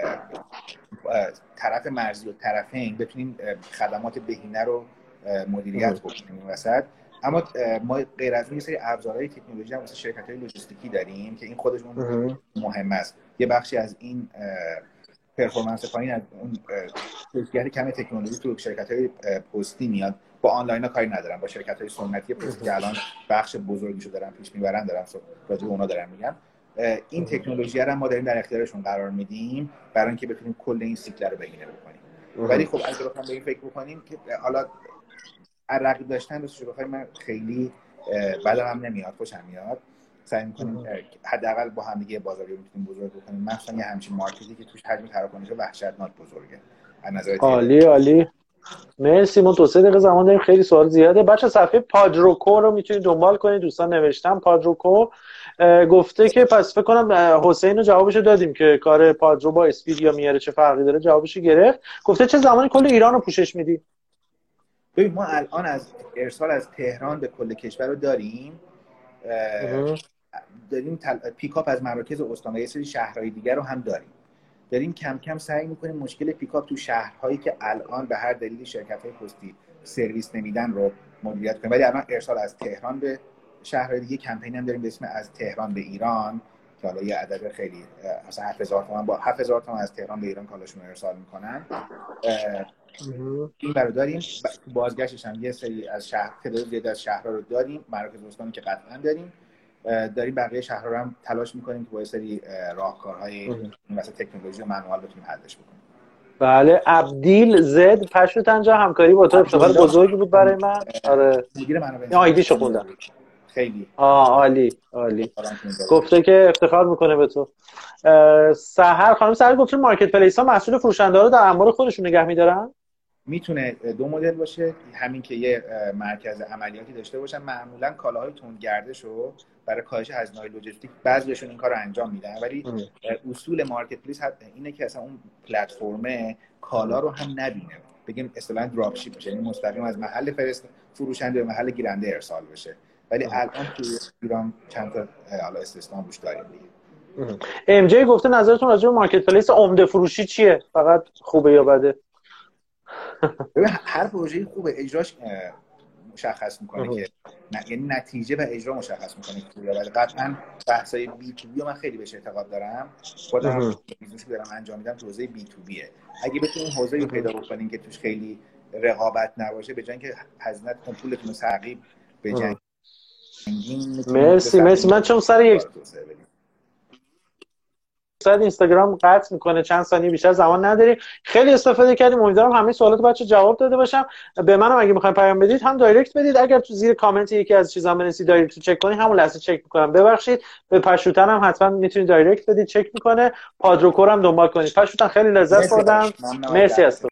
طرف مرزی و طرفین بتونیم خدمات بهینه رو مدیریت بکنیم وسط. اما ما غیر از اون یه سری ابزارهای تکنولوژی هم مثل شرکت‌های لوجستیکی داریم که این خودش اون مهم است. یه بخشی از این پرفورمنس پایین از اون کیفیت کم تکنولوژی تو شرکت‌های پستی میاد. با آنلاین ها کاری ندارم، با شرکت‌های سنتی پستی که الان بخش بزرگیشو دارن پیش میبرن دارم راجع به اونا دارم میگم. این تکنولوژی رو ما داریم در اختیارشون قرار میدیم برای اینکه بتونیم کل این سیکل رو بهینه بکنیم. ولی خب اگه بخوام به این فکر بکنیم که حالا رقیب داشتن بسش بخوایم من خیلی بدم هم نمیاد، خوشم میاد. سعی می‌کنیم حداقل با هم دیگه بازاری رو می‌تونیم بزرگ بکنیم. مثلا یه همچین مارکتی که توش حجم تراکنش وحشتناک بزرگه. از نظر عالی عالی. مرسی. ما دو سه دقیقه زمان داریم، خیلی سوال زیاده. بچه صفحه پادروکو رو میتونید دنبال کنید، دوستان نوشتم پادروکو گفته که پس فکر کنم حسین رو جوابشو دادیم که کار پادرو با اسپید یا میاره چه فرقی داره، جوابشو گرفت. گفته چه زمانی کل ایران رو پوشش میدی؟ ببین ما الان از ارسال از تهران به کل کشور رو داریم داریم تل... پیکاپ از مراکز استان و یه سری شهرهای دیگر رو هم داریم. داریم کم کم سعی میکنیم مشکل پیکاپ تو شهرهایی که الان به هر دلیلی شرکت‌های پستی سرویس نمیدن رو مدیریت کنیم. ولی الان ارسال از تهران به شهرهای دیگه کمپین هم داریم به اسم از تهران به ایران که حالا یه عدد خیلی مثلا هفت هزار تومان با هفت هزار تومان از تهران به ایران کالاشون رو ارسال میکنن. این رو داریم. بازگشتش هم یه سری از شهر تعداد زیاد از شهرها رو داریم، مراکز استانی که قطعا داریم. داریم بقیه شهرها رو هم تلاش میکنیم که با یه سری راهکارهای این مثلا تکنولوژی و منوال بتونیم حلش بکنیم. بله. عبدیل زد پشت تنجا همکاری با تو افتخار بزرگی بود برای من. آره مدیر منابع انسانی آیدیشو خوندم. خیلی آه عالی عالی. گفته که افتخار میکنه به تو. سحر خانم سحر گفته مارکت پلیس ها مسئول فروشنده ها رو در انبار خودشون نگه میدارن؟ میتونه دو مدل باشه، همین که یه مرکز عملیاتی داشته باشن، معمولا کالاهای تندگردشو برای کاهش هزینه‌های لوجستیک بعضیشون این کارو انجام میدن، ولی ام. اصول مارکت پلیس اینه که اصلا اون پلتفرم کالا رو هم نبینه، بگیم اصطلاحاً دراپ شیپ بشه، یعنی مستقیم از محل فرست فروشنده به محل گیرنده ارسال بشه. ولی ام. الان تو ایران چند تا حالا استثنا روش داریم دیگه. ام جی گفته نظرتون راجع به مارکت پلیس عمده فروشی چیه؟ فقط خوبه یا بده؟ هر پروژه خوبه اجراش مشخص میکنه که یعنی نتیجه و اجرا مشخص میکنه که خوبه. ولی قطعا بحثای بی تو بی من خیلی بهش اعتقاد دارم، خودم بیزنسی دارم انجام میدم تو حوزه بی تو بیه. اگه بتونیم حوزه رو پیدا بکنیم که توش خیلی رقابت نباشه، به جای اینکه هزینه پولتون رو تعقیب بجنگین. مرسی مرسی. من چون سر یک اینستاگرام قطع میکنه، چند ثانیه بیشتر زمان نداری. خیلی استفاده کردیم. امیدوارم همه سوالات بچه جواب داده باشم. به منم اگه میخواین پیام بدید هم دایرکت بدید، اگر تو زیر کامنت یکی از چیزا بنویسید دایرکت چک کنید همون لحظه چک میکنم. ببخشید. به پشوتن هم حتما میتونید دایرکت بدید چک میکنه. پادروکور هم دنبال کنید. پشوتن خیلی لذت بردم. مرسی از تو.